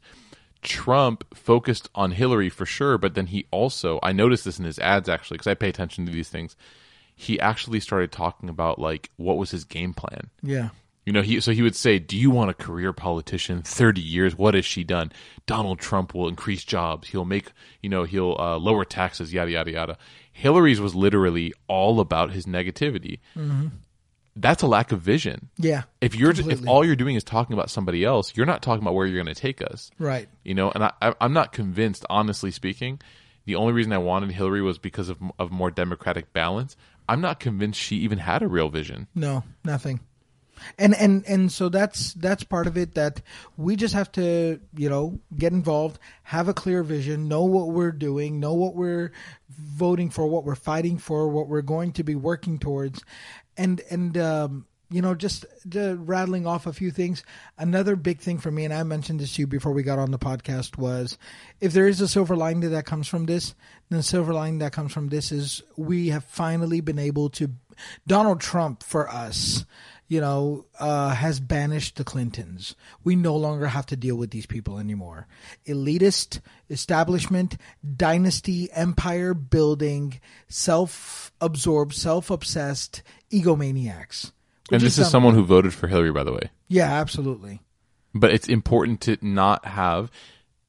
Trump focused on Hillary for sure, but then he also, I noticed this in his ads actually, because I pay attention to these things. He actually started talking about like what was his game plan. Yeah. You know, he so he would say, "Do you want a career politician? Thirty years. What has she done? Donald Trump will increase jobs. He'll make, you know, he'll uh, lower taxes. Yada yada yada." Hillary's was literally all about his negativity. Mm-hmm. That's a lack of vision. Yeah. If you're completely. if all you're doing is talking about somebody else, you're not talking about where you're going to take us. Right. You know, and I, I, I'm not convinced, honestly speaking. The only reason I wanted Hillary was because of of more democratic balance. I'm not convinced she even had a real vision. No, nothing. And and and so that's that's part of it, that we just have to, you know, get involved, have a clear vision, know what we're doing, know what we're voting for, what we're fighting for, what we're going to be working towards, and and um, you know, just, just rattling off a few things. Another big thing for me, and I mentioned this to you before we got on the podcast, was if there is a silver lining that comes from this, then the silver lining that comes from this is we have finally been able to, Donald Trump for us, you know, uh, has banished the Clintons. We no longer have to deal with these people anymore. Elitist, establishment, dynasty, empire building, self-absorbed, self-obsessed egomaniacs. And this is someone who voted for Hillary, by the way. Yeah, absolutely. But it's important to not have,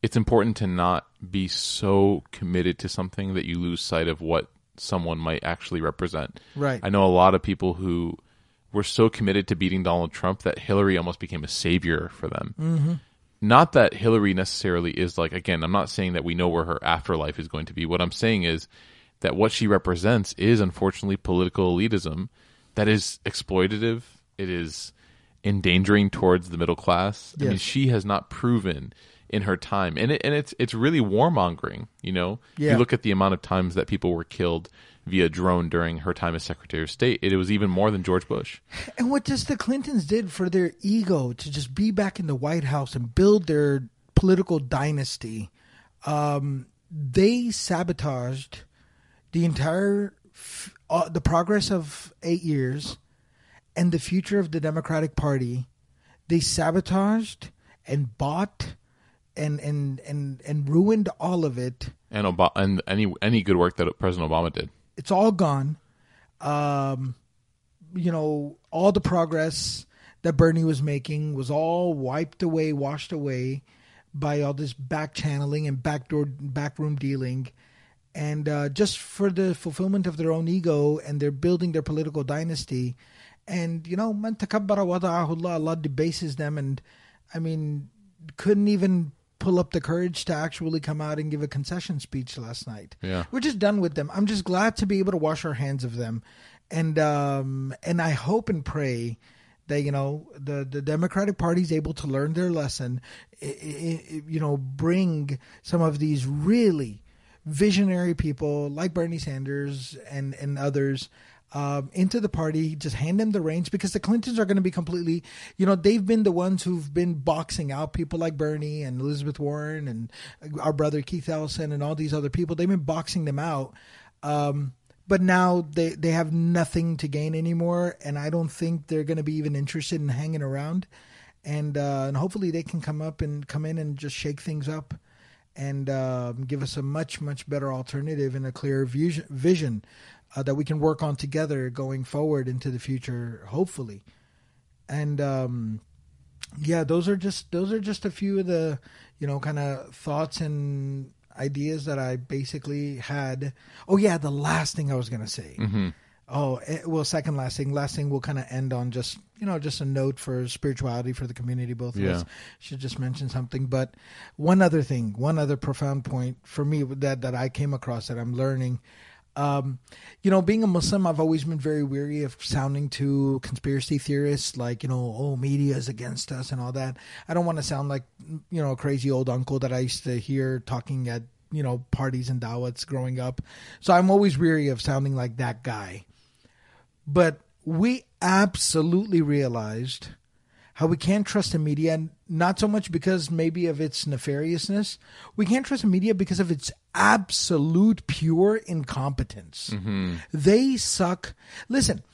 it's important to not be so committed to something that you lose sight of what someone might actually represent. Right. I know a lot of people who were so committed to beating Donald Trump that Hillary almost became a savior for them. Mm-hmm. Not that Hillary necessarily is like, again, I'm not saying that we know where her afterlife is going to be. What I'm saying is that what she represents is unfortunately political elitism that is exploitative. It is endangering towards the middle class. Yes. I mean, she has not proven in her time, and it, and it's it's really warmongering. You know, Yeah. you look at the amount of times that people were killed via drone during her time as Secretary of State. It, it was even more than George Bush. And what just the Clintons did for their ego to just be back in the White House and build their political dynasty, um, they sabotaged the entire f- uh, the progress of eight years and the future of the Democratic Party. They sabotaged and bought and and and and ruined all of it. And Ob- and any any good work that President Obama did. It's all gone. Um, you know, all the progress that Bernie was making was all wiped away, washed away by all this back channeling and backdoor backroom dealing. And uh, just for the fulfillment of their own ego, and they're building their political dynasty. And, you know, man takabbara wada'ahu Allah, Allah debases them. And, I mean, couldn't even pull up the courage to actually come out and give a concession speech last night. Yeah. We're just done with them. I'm just glad to be able to wash our hands of them. And um, and I hope and pray that, you know, the, the Democratic Party is able to learn their lesson, I, I, you know, bring some of these really visionary people like Bernie Sanders and, and others um, into the party, just hand them the reins, because the Clintons are going to be completely, you know, they've been the ones who've been boxing out people like Bernie and Elizabeth Warren and our brother Keith Ellison and all these other people. They've been boxing them out. Um, but now they, they have nothing to gain anymore. And I don't think they're going to be even interested in hanging around. And, uh, and hopefully they can come up and come in and just shake things up and um, give us a much, much better alternative and a clearer vision, vision uh, that we can work on together going forward into the future, hopefully. And um, yeah, those are just those are just a few of the, you know, kind of thoughts and ideas that I basically had. Oh yeah, the last thing I was gonna say. Mm-hmm. Oh, it, well, second last thing. Last thing we'll kind of end on just, you know, just a note for spirituality for the community. Both of Yeah. us should just mention something. But one other thing, one other profound point for me that, that I came across that I'm learning. Um, you know, being a Muslim, I've always been very weary of sounding to conspiracy theorists like, you know, oh, media is against us and all that. I don't want to sound like, you know, a crazy old uncle that I used to hear talking at, you know, parties and dawats growing up. So I'm always weary of sounding like that guy. But we absolutely realized how we can't trust the media, not so much because maybe of its nefariousness. We can't trust the media because of its absolute pure incompetence. Mm-hmm. They suck. Listen,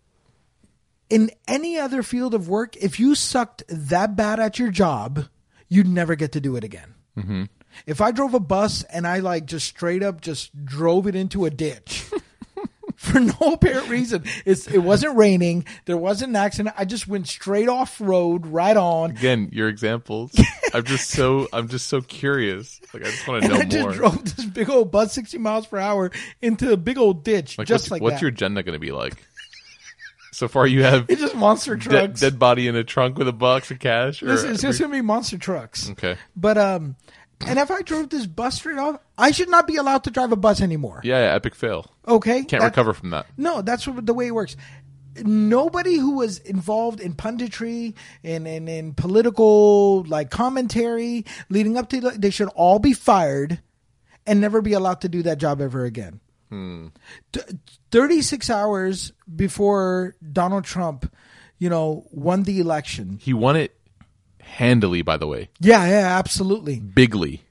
in any other field of work, if you sucked that bad at your job, you'd never get to do it again. Mm-hmm. If I drove a bus and I like just straight up just drove it into a ditch for no apparent reason, it's, it wasn't raining, there wasn't an accident, I just went straight off road, right on. Again, your examples. I'm just so I'm just so curious. Like I just want to And know I just more. drove this big old bus sixty miles per hour into a big old ditch, Like just what's, like what's that. your agenda going to be like? So far, you have It's just monster dead, trucks. dead body in a trunk with a box of cash. Or Listen, it's just gonna be monster trucks. okay. But um, and if I drove this bus straight off, I should not be allowed to drive a bus anymore. Yeah, yeah, epic fail. Okay, Can't That- recover from that. No, that's what, the way it works. Nobody who was involved in punditry and in, in political like commentary leading up to the, they should all be fired and never be allowed to do that job ever again. Hmm. T- thirty-six hours before Donald Trump, you know, won the election. He won it handily, by the way. Yeah, yeah, absolutely. Bigly.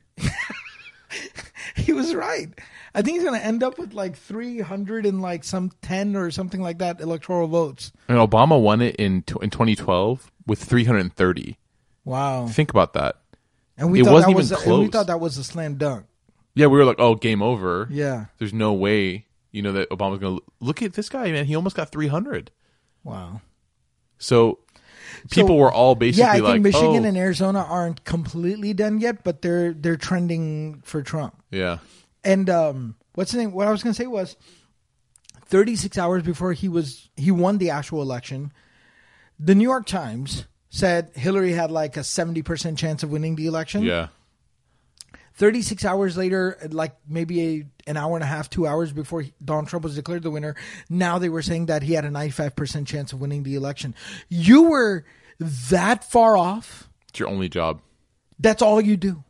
He was right. I think he's going to end up with like three hundred and like some ten or something like that electoral votes. And Obama won it in in twenty twelve with three hundred thirty. Wow. Think about that. And we It thought wasn't that was even a, and we close. thought that was a slam dunk. Yeah, we were like, oh, game over. Yeah. There's no way, you know, that Obama's going to look at this guy, man. He almost got three hundred. Wow. So People So, were all basically yeah, I think like, Michigan oh, and Arizona aren't completely done yet, but they're they're trending for Trump. yeah, And um, what's the name? What I was going to say was, thirty-six hours before he was he won the actual election, the New York Times said Hillary had like a seventy percent chance of winning the election. yeah, thirty-six hours later, like maybe a, an hour and a half, two hours before he, Donald Trump was declared the winner, now they were saying that he had a ninety-five percent chance of winning the election. You were that far off. it's your only job. That's all you do.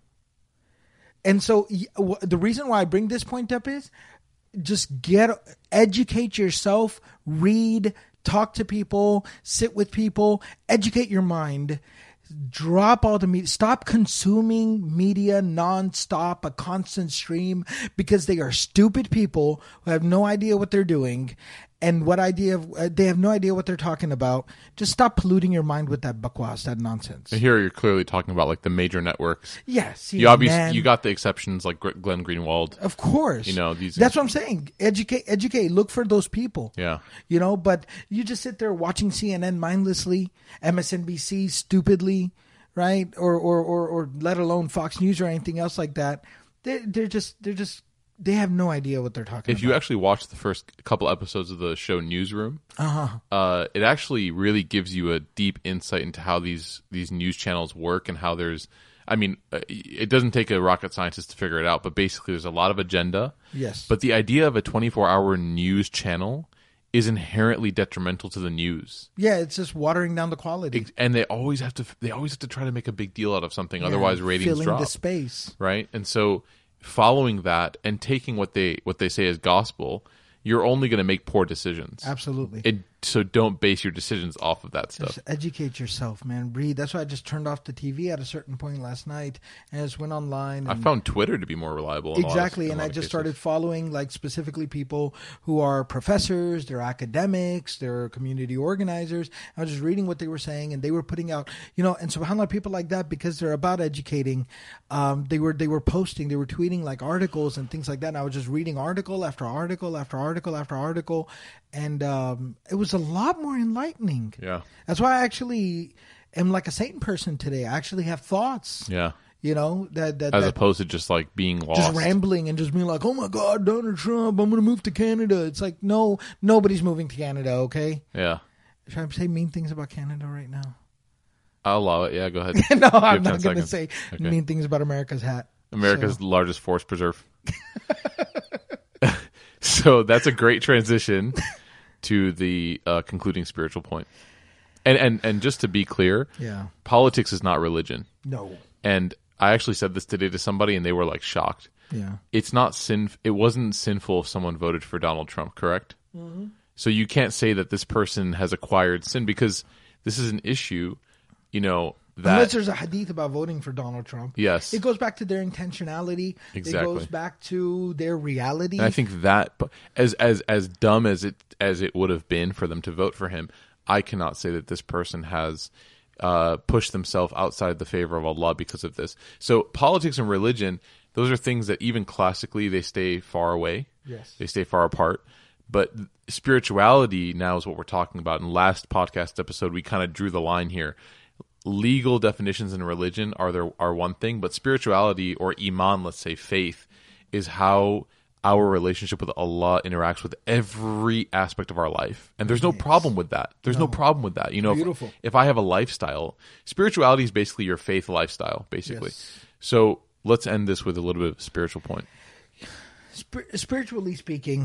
And so y- w- the reason why I bring this point up is just get, educate yourself, read, talk to people, sit with people, educate your mind. Drop all the media. Stop consuming media nonstop, a constant stream, because they are stupid people who have no idea what they're doing, and what idea of, uh, they have no idea what they're talking about. Just stop polluting your mind with that bakwas, that nonsense. And here you're clearly talking about like the major networks. Yes, You obviously man. you got the exceptions like Gr- Glenn Greenwald. Of course. You know, these- That's what I'm saying. Educate, educate. Look for those people. Yeah. You know, but you just sit there watching C N N mindlessly, M S N B C stupidly, right? Or or or, or let alone Fox News or anything else like that. They're they're just they're just they have no idea what they're talking If about. you actually watch the first couple episodes of the show Newsroom, uh-huh. uh, it actually really gives you a deep insight into how these these news channels work and how there's. I mean, uh, it doesn't take a rocket scientist to figure it out, but basically there's a lot of agenda. Yes. But the idea of a twenty-four hour news channel is inherently detrimental to the news. Yeah, it's just watering down the quality. It- and they always have to they always have to try to make a big deal out of something, otherwise Yeah, ratings filling drop. the space. Right? And so following that and taking what they what they say as gospel, you're only going to make poor decisions. Absolutely. It, so don't base your decisions off of that stuff. Just educate yourself, man. Read. That's why I just turned off the T V at a certain point last night and just went online. I And found Twitter to be more reliable. in a lot of- exactly, in a and lot I of just cases. started following like specifically people who are professors, they're academics, they're community organizers. I was just reading what they were saying, and they were putting out, you know, and subhanAllah, people like that, because they're about educating. Um, they were they were posting, they were tweeting like articles and things like that. And I was just reading article after article after article after article, and um, it was a lot more enlightening. Yeah. That's why I actually am like a Satan person today. I actually have thoughts. Yeah. You know that that, As that opposed to just like being lost. just rambling and just being like, "Oh my God, Donald Trump! I'm going to move to Canada." It's like, no, nobody's moving to Canada. Okay, Yeah. should I say mean things about Canada right now? I'll allow it. Yeah, go ahead. no, You have I'm ten not going to seconds. say Okay. mean things about America's hat. America's So- largest forest preserve. So that's a great transition to the uh, concluding spiritual point. And, and and just to be clear, Yeah. politics is not religion. No. And I actually said this today to somebody, and they were like shocked. Yeah. It's not sin. It wasn't sinful if someone voted for Donald Trump, correct? Mm-hmm. So you can't say that this person has acquired sin, because this is an issue. You know that Unless there's a hadith about voting for Donald Trump. Yes. It goes back to their intentionality. Exactly. It goes back to their reality. And I think that, as as as dumb as it as it would have been for them to vote for him, I cannot say that this person has uh, pushed themselves outside the favor of Allah because of this. So politics and religion, those are things that even classically they stay far away. Yes. They stay far apart. But spirituality now is what we're talking about. In last podcast episode, we kind of drew the line here. Legal definitions in religion are there are one thing, but spirituality, or iman, let's say faith, is how our relationship with Allah interacts with every aspect of our life. And there's no problem with that. There's no, problem with that. You know, Beautiful. if, if I have a lifestyle, spirituality is basically your faith lifestyle, basically. Yes. So let's end this with a little bit of a spiritual point. Spir- spiritually speaking,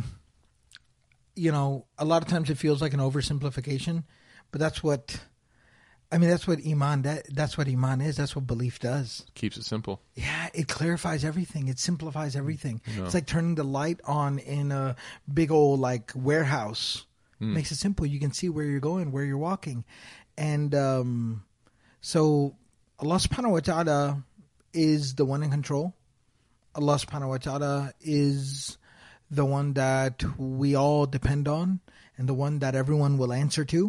you know, a lot of times it feels like an oversimplification, but that's what, I mean, that's what iman, that, that's what iman is. That's what belief does. Keeps it simple. Yeah, it clarifies everything. It simplifies everything. It's like turning the light on in a big old like warehouse. Makes it simple. You can see where you're going, where you're walking. And um, so Allah subhanahu wa ta'ala is the one in control. Allah subhanahu wa ta'ala is the one that we all depend on and the one that everyone will answer to.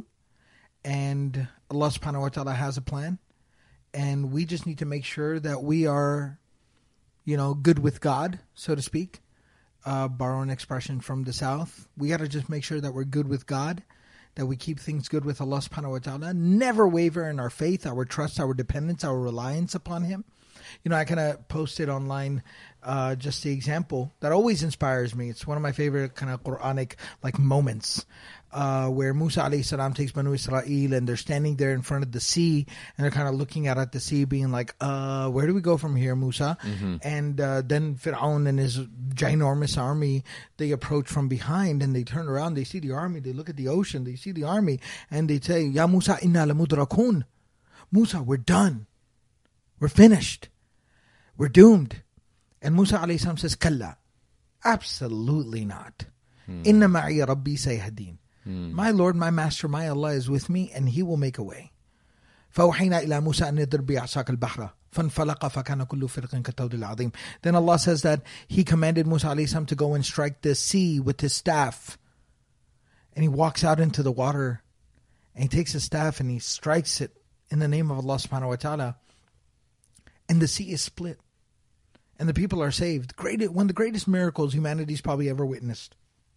And Allah subhanahu wa ta'ala has a plan. And we just need to make sure that we are, you know, good with God, so to speak. Uh, borrow an expression from the South. We got to just make sure that we're good with God, that we keep things good with Allah subhanahu wa ta'ala, never waver in our faith, our trust, our dependence, our reliance upon Him. You know, I kind of posted online uh, just the example that always inspires me. It's one of my favorite kind of Quranic like moments uh, where Musa alayhi salam takes Banu Israel and they're standing there in front of the sea and they're kind of looking out at the sea being like, uh, where do we go from here, Musa? Mm-hmm. And uh, then Fir'aun and his ginormous army, they approach from behind and they turn around, they see the army, they look at the ocean, they see the army and they say, Ya Musa inna lamudrakun. Musa, we're done. We're finished. We're doomed. And Musa alayhi salam says, Kalla. Absolutely not. Inna ma'i rabbi sayahdeen. My Lord, my Master, my Allah is with me and He will make a way. فَأَوْحَيْنَا إِلَى مُوسَىٰ أَنْ يَضْرِبْ بِعَصَاكَ الْبَحْرَ فَانْفَلَقَ فَكَانَ كُلُّ فِرْقٍ كَالطَّوْدِ الْعَظِيمِ. Then Allah says that He commanded Musa alayhi salam to go and strike the sea with His staff. And He walks out into the water and He takes His staff and He strikes it in the name of Allah subhanahu wa ta'ala. And the sea is split. And the people are saved. Great, one of the greatest miracles humanity's probably ever witnessed.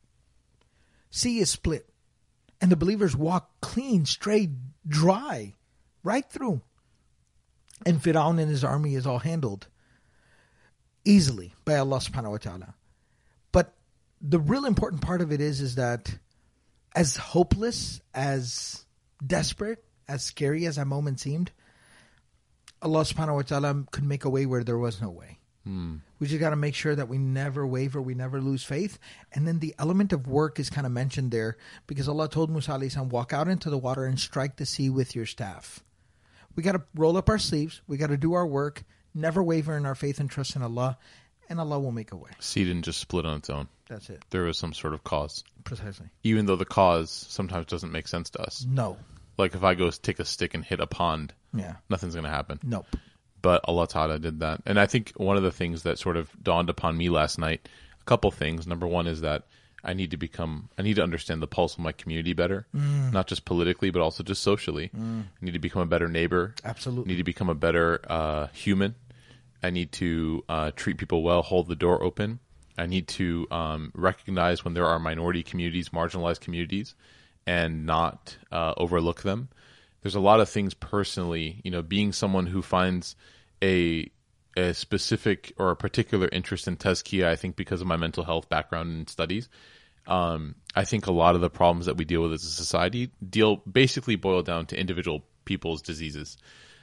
Sea is split. And the believers walk clean, straight, dry, right through. And Fir'aun and his army is all handled easily by Allah subhanahu wa ta'ala. But the real important part of it is, is that as hopeless, as desperate, as scary as that moment seemed, Allah subhanahu wa ta'ala could make a way where there was no way. Hmm. We just got to make sure that we never waver, we never lose faith. And then the element of work is kind of mentioned there because Allah told Musa alayhi salam, walk out into the water and strike the sea with your staff. We got to roll up our sleeves. We got to do our work, never waver in our faith and trust in Allah, and Allah will make a way. Sea didn't just split on its own. That's it. There was some sort of cause. Precisely. Even though the cause sometimes doesn't make sense to us. No. Like if I go take a stick and hit a pond, yeah, nothing's going to happen. Nope. But Allah Ta'ala did that. And I think one of the things that sort of dawned upon me last night, a couple things. Number one is that I need to become, I need to understand the pulse of my community better, mm. not just politically, but also just socially. Mm. I need to become a better neighbor. Absolutely. I need to become a better uh, human. I need to uh, treat people well, hold the door open. I need to um, recognize when there are minority communities, marginalized communities, and not uh, overlook them. There's a lot of things personally, you know, being someone who finds a a specific or a particular interest in tazkiyah, I think because of my mental health background and studies, um, I think a lot of the problems that we deal with as a society deal basically boil down to individual people's diseases.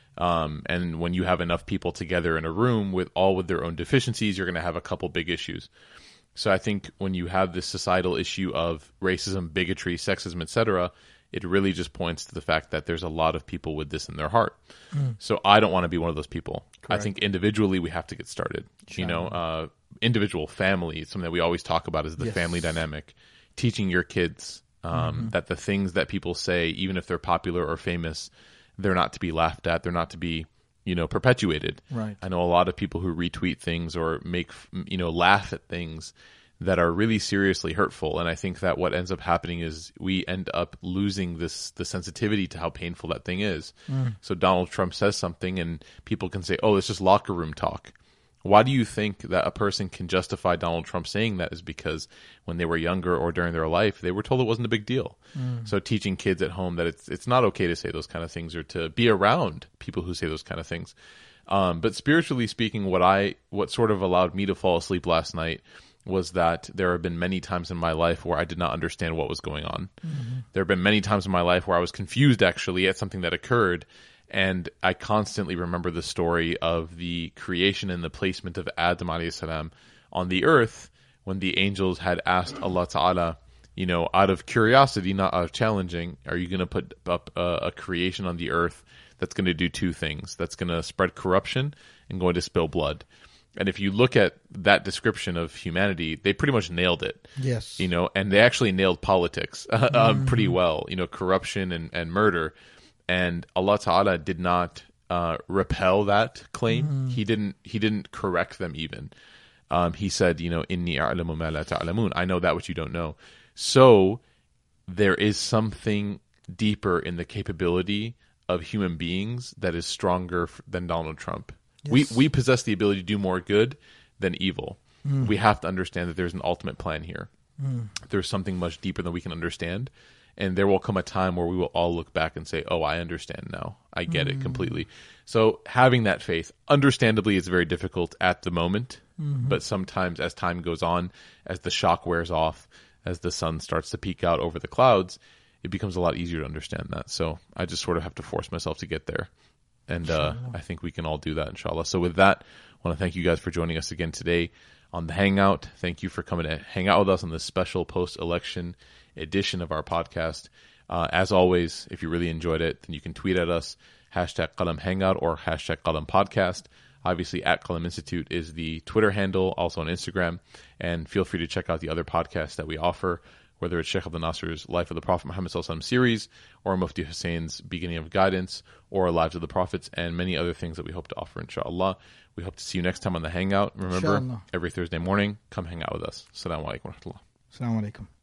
Um, and when you have enough people together in a room with all with their own deficiencies, you're going to have a couple big issues. So I think when you have this societal issue of racism, bigotry, sexism, et cetera, it really just points to the fact that there's a lot of people with this in their heart. Mm. So I don't want to be one of those people. Correct. I think individually we have to get started. Sure. You know, uh, individual family, something that we always talk about is the yes. family dynamic. Teaching your kids um, mm-hmm. that the things that people say, even if they're popular or famous, they're not to be laughed at. They're not to be, you know, perpetuated. Right. I know a lot of people who retweet things or make, you know, laugh at things that are really seriously hurtful. And I think that what ends up happening is we end up losing this the sensitivity to how painful that thing is. Mm. So Donald Trump says something and people can say, oh, it's just locker room talk. Why do you think that a person can justify Donald Trump saying that? Is because when they were younger or during their life, they were told it wasn't a big deal. Mm. So teaching kids at home that it's it's not okay to say those kind of things or to be around people who say those kind of things. Um, but spiritually speaking, what I what sort of allowed me to fall asleep last night was that there have been many times in my life where I did not understand what was going on. Mm-hmm. There have been many times in my life where I was confused actually at something that occurred. And I constantly remember the story of the creation and the placement of Adam alayhi salam on the earth when the angels had asked Allah Ta'ala, you know, out of curiosity, not out of challenging, are you going to put up a, a creation on the earth that's going to do two things? That's going to spread corruption and going to spill blood. And if you look at that description of humanity, they pretty much nailed it. Yes. You know, and they actually nailed politics uh, mm-hmm. pretty well, you know, corruption and, and murder. And Allah Ta'ala did not uh, repel that claim. Mm-hmm. He didn't He didn't correct them even. Um, he said, you know, Inni a'lamu ma la ta'lamun. I know that which you don't know. So there is something deeper in the capability of human beings that is stronger than Donald Trump. Yes. We we possess the ability to do more good than evil. Mm. We have to understand that there's an ultimate plan here. Mm. There's something much deeper than we can understand. And there will come a time where we will all look back and say, oh, I understand now. I get mm. it completely. So having that faith, understandably, is very difficult at the moment. Mm-hmm. But sometimes as time goes on, as the shock wears off, as the sun starts to peek out over the clouds, it becomes a lot easier to understand that. So I just sort of have to force myself to get there. And uh, I think we can all do that, inshallah. So with that, I want to thank you guys for joining us again today on the Hangout. Thank you for coming to hang out with us on this special post-election edition of our podcast. Uh, as always, if you really enjoyed it, then you can tweet at us, hashtag Qalam Hangout or hashtag Qalam Podcast. Obviously, at Qalam Institute is the Twitter handle, also on Instagram. And feel free to check out the other podcasts that we offer, whether it's Sheikh Abdul Nasser's Life of the Prophet Muhammad Sallallahu Alaihi Wasallam series, or Mufti Hussein's Beginning of Guidance, or Lives of the Prophets, and many other things that we hope to offer, inshallah. We hope to see you next time on the Hangout. Remember, inshallah, every Thursday morning, come hang out with us. Assalamu alaikum wa rahmatullah. Assalamu alaikum.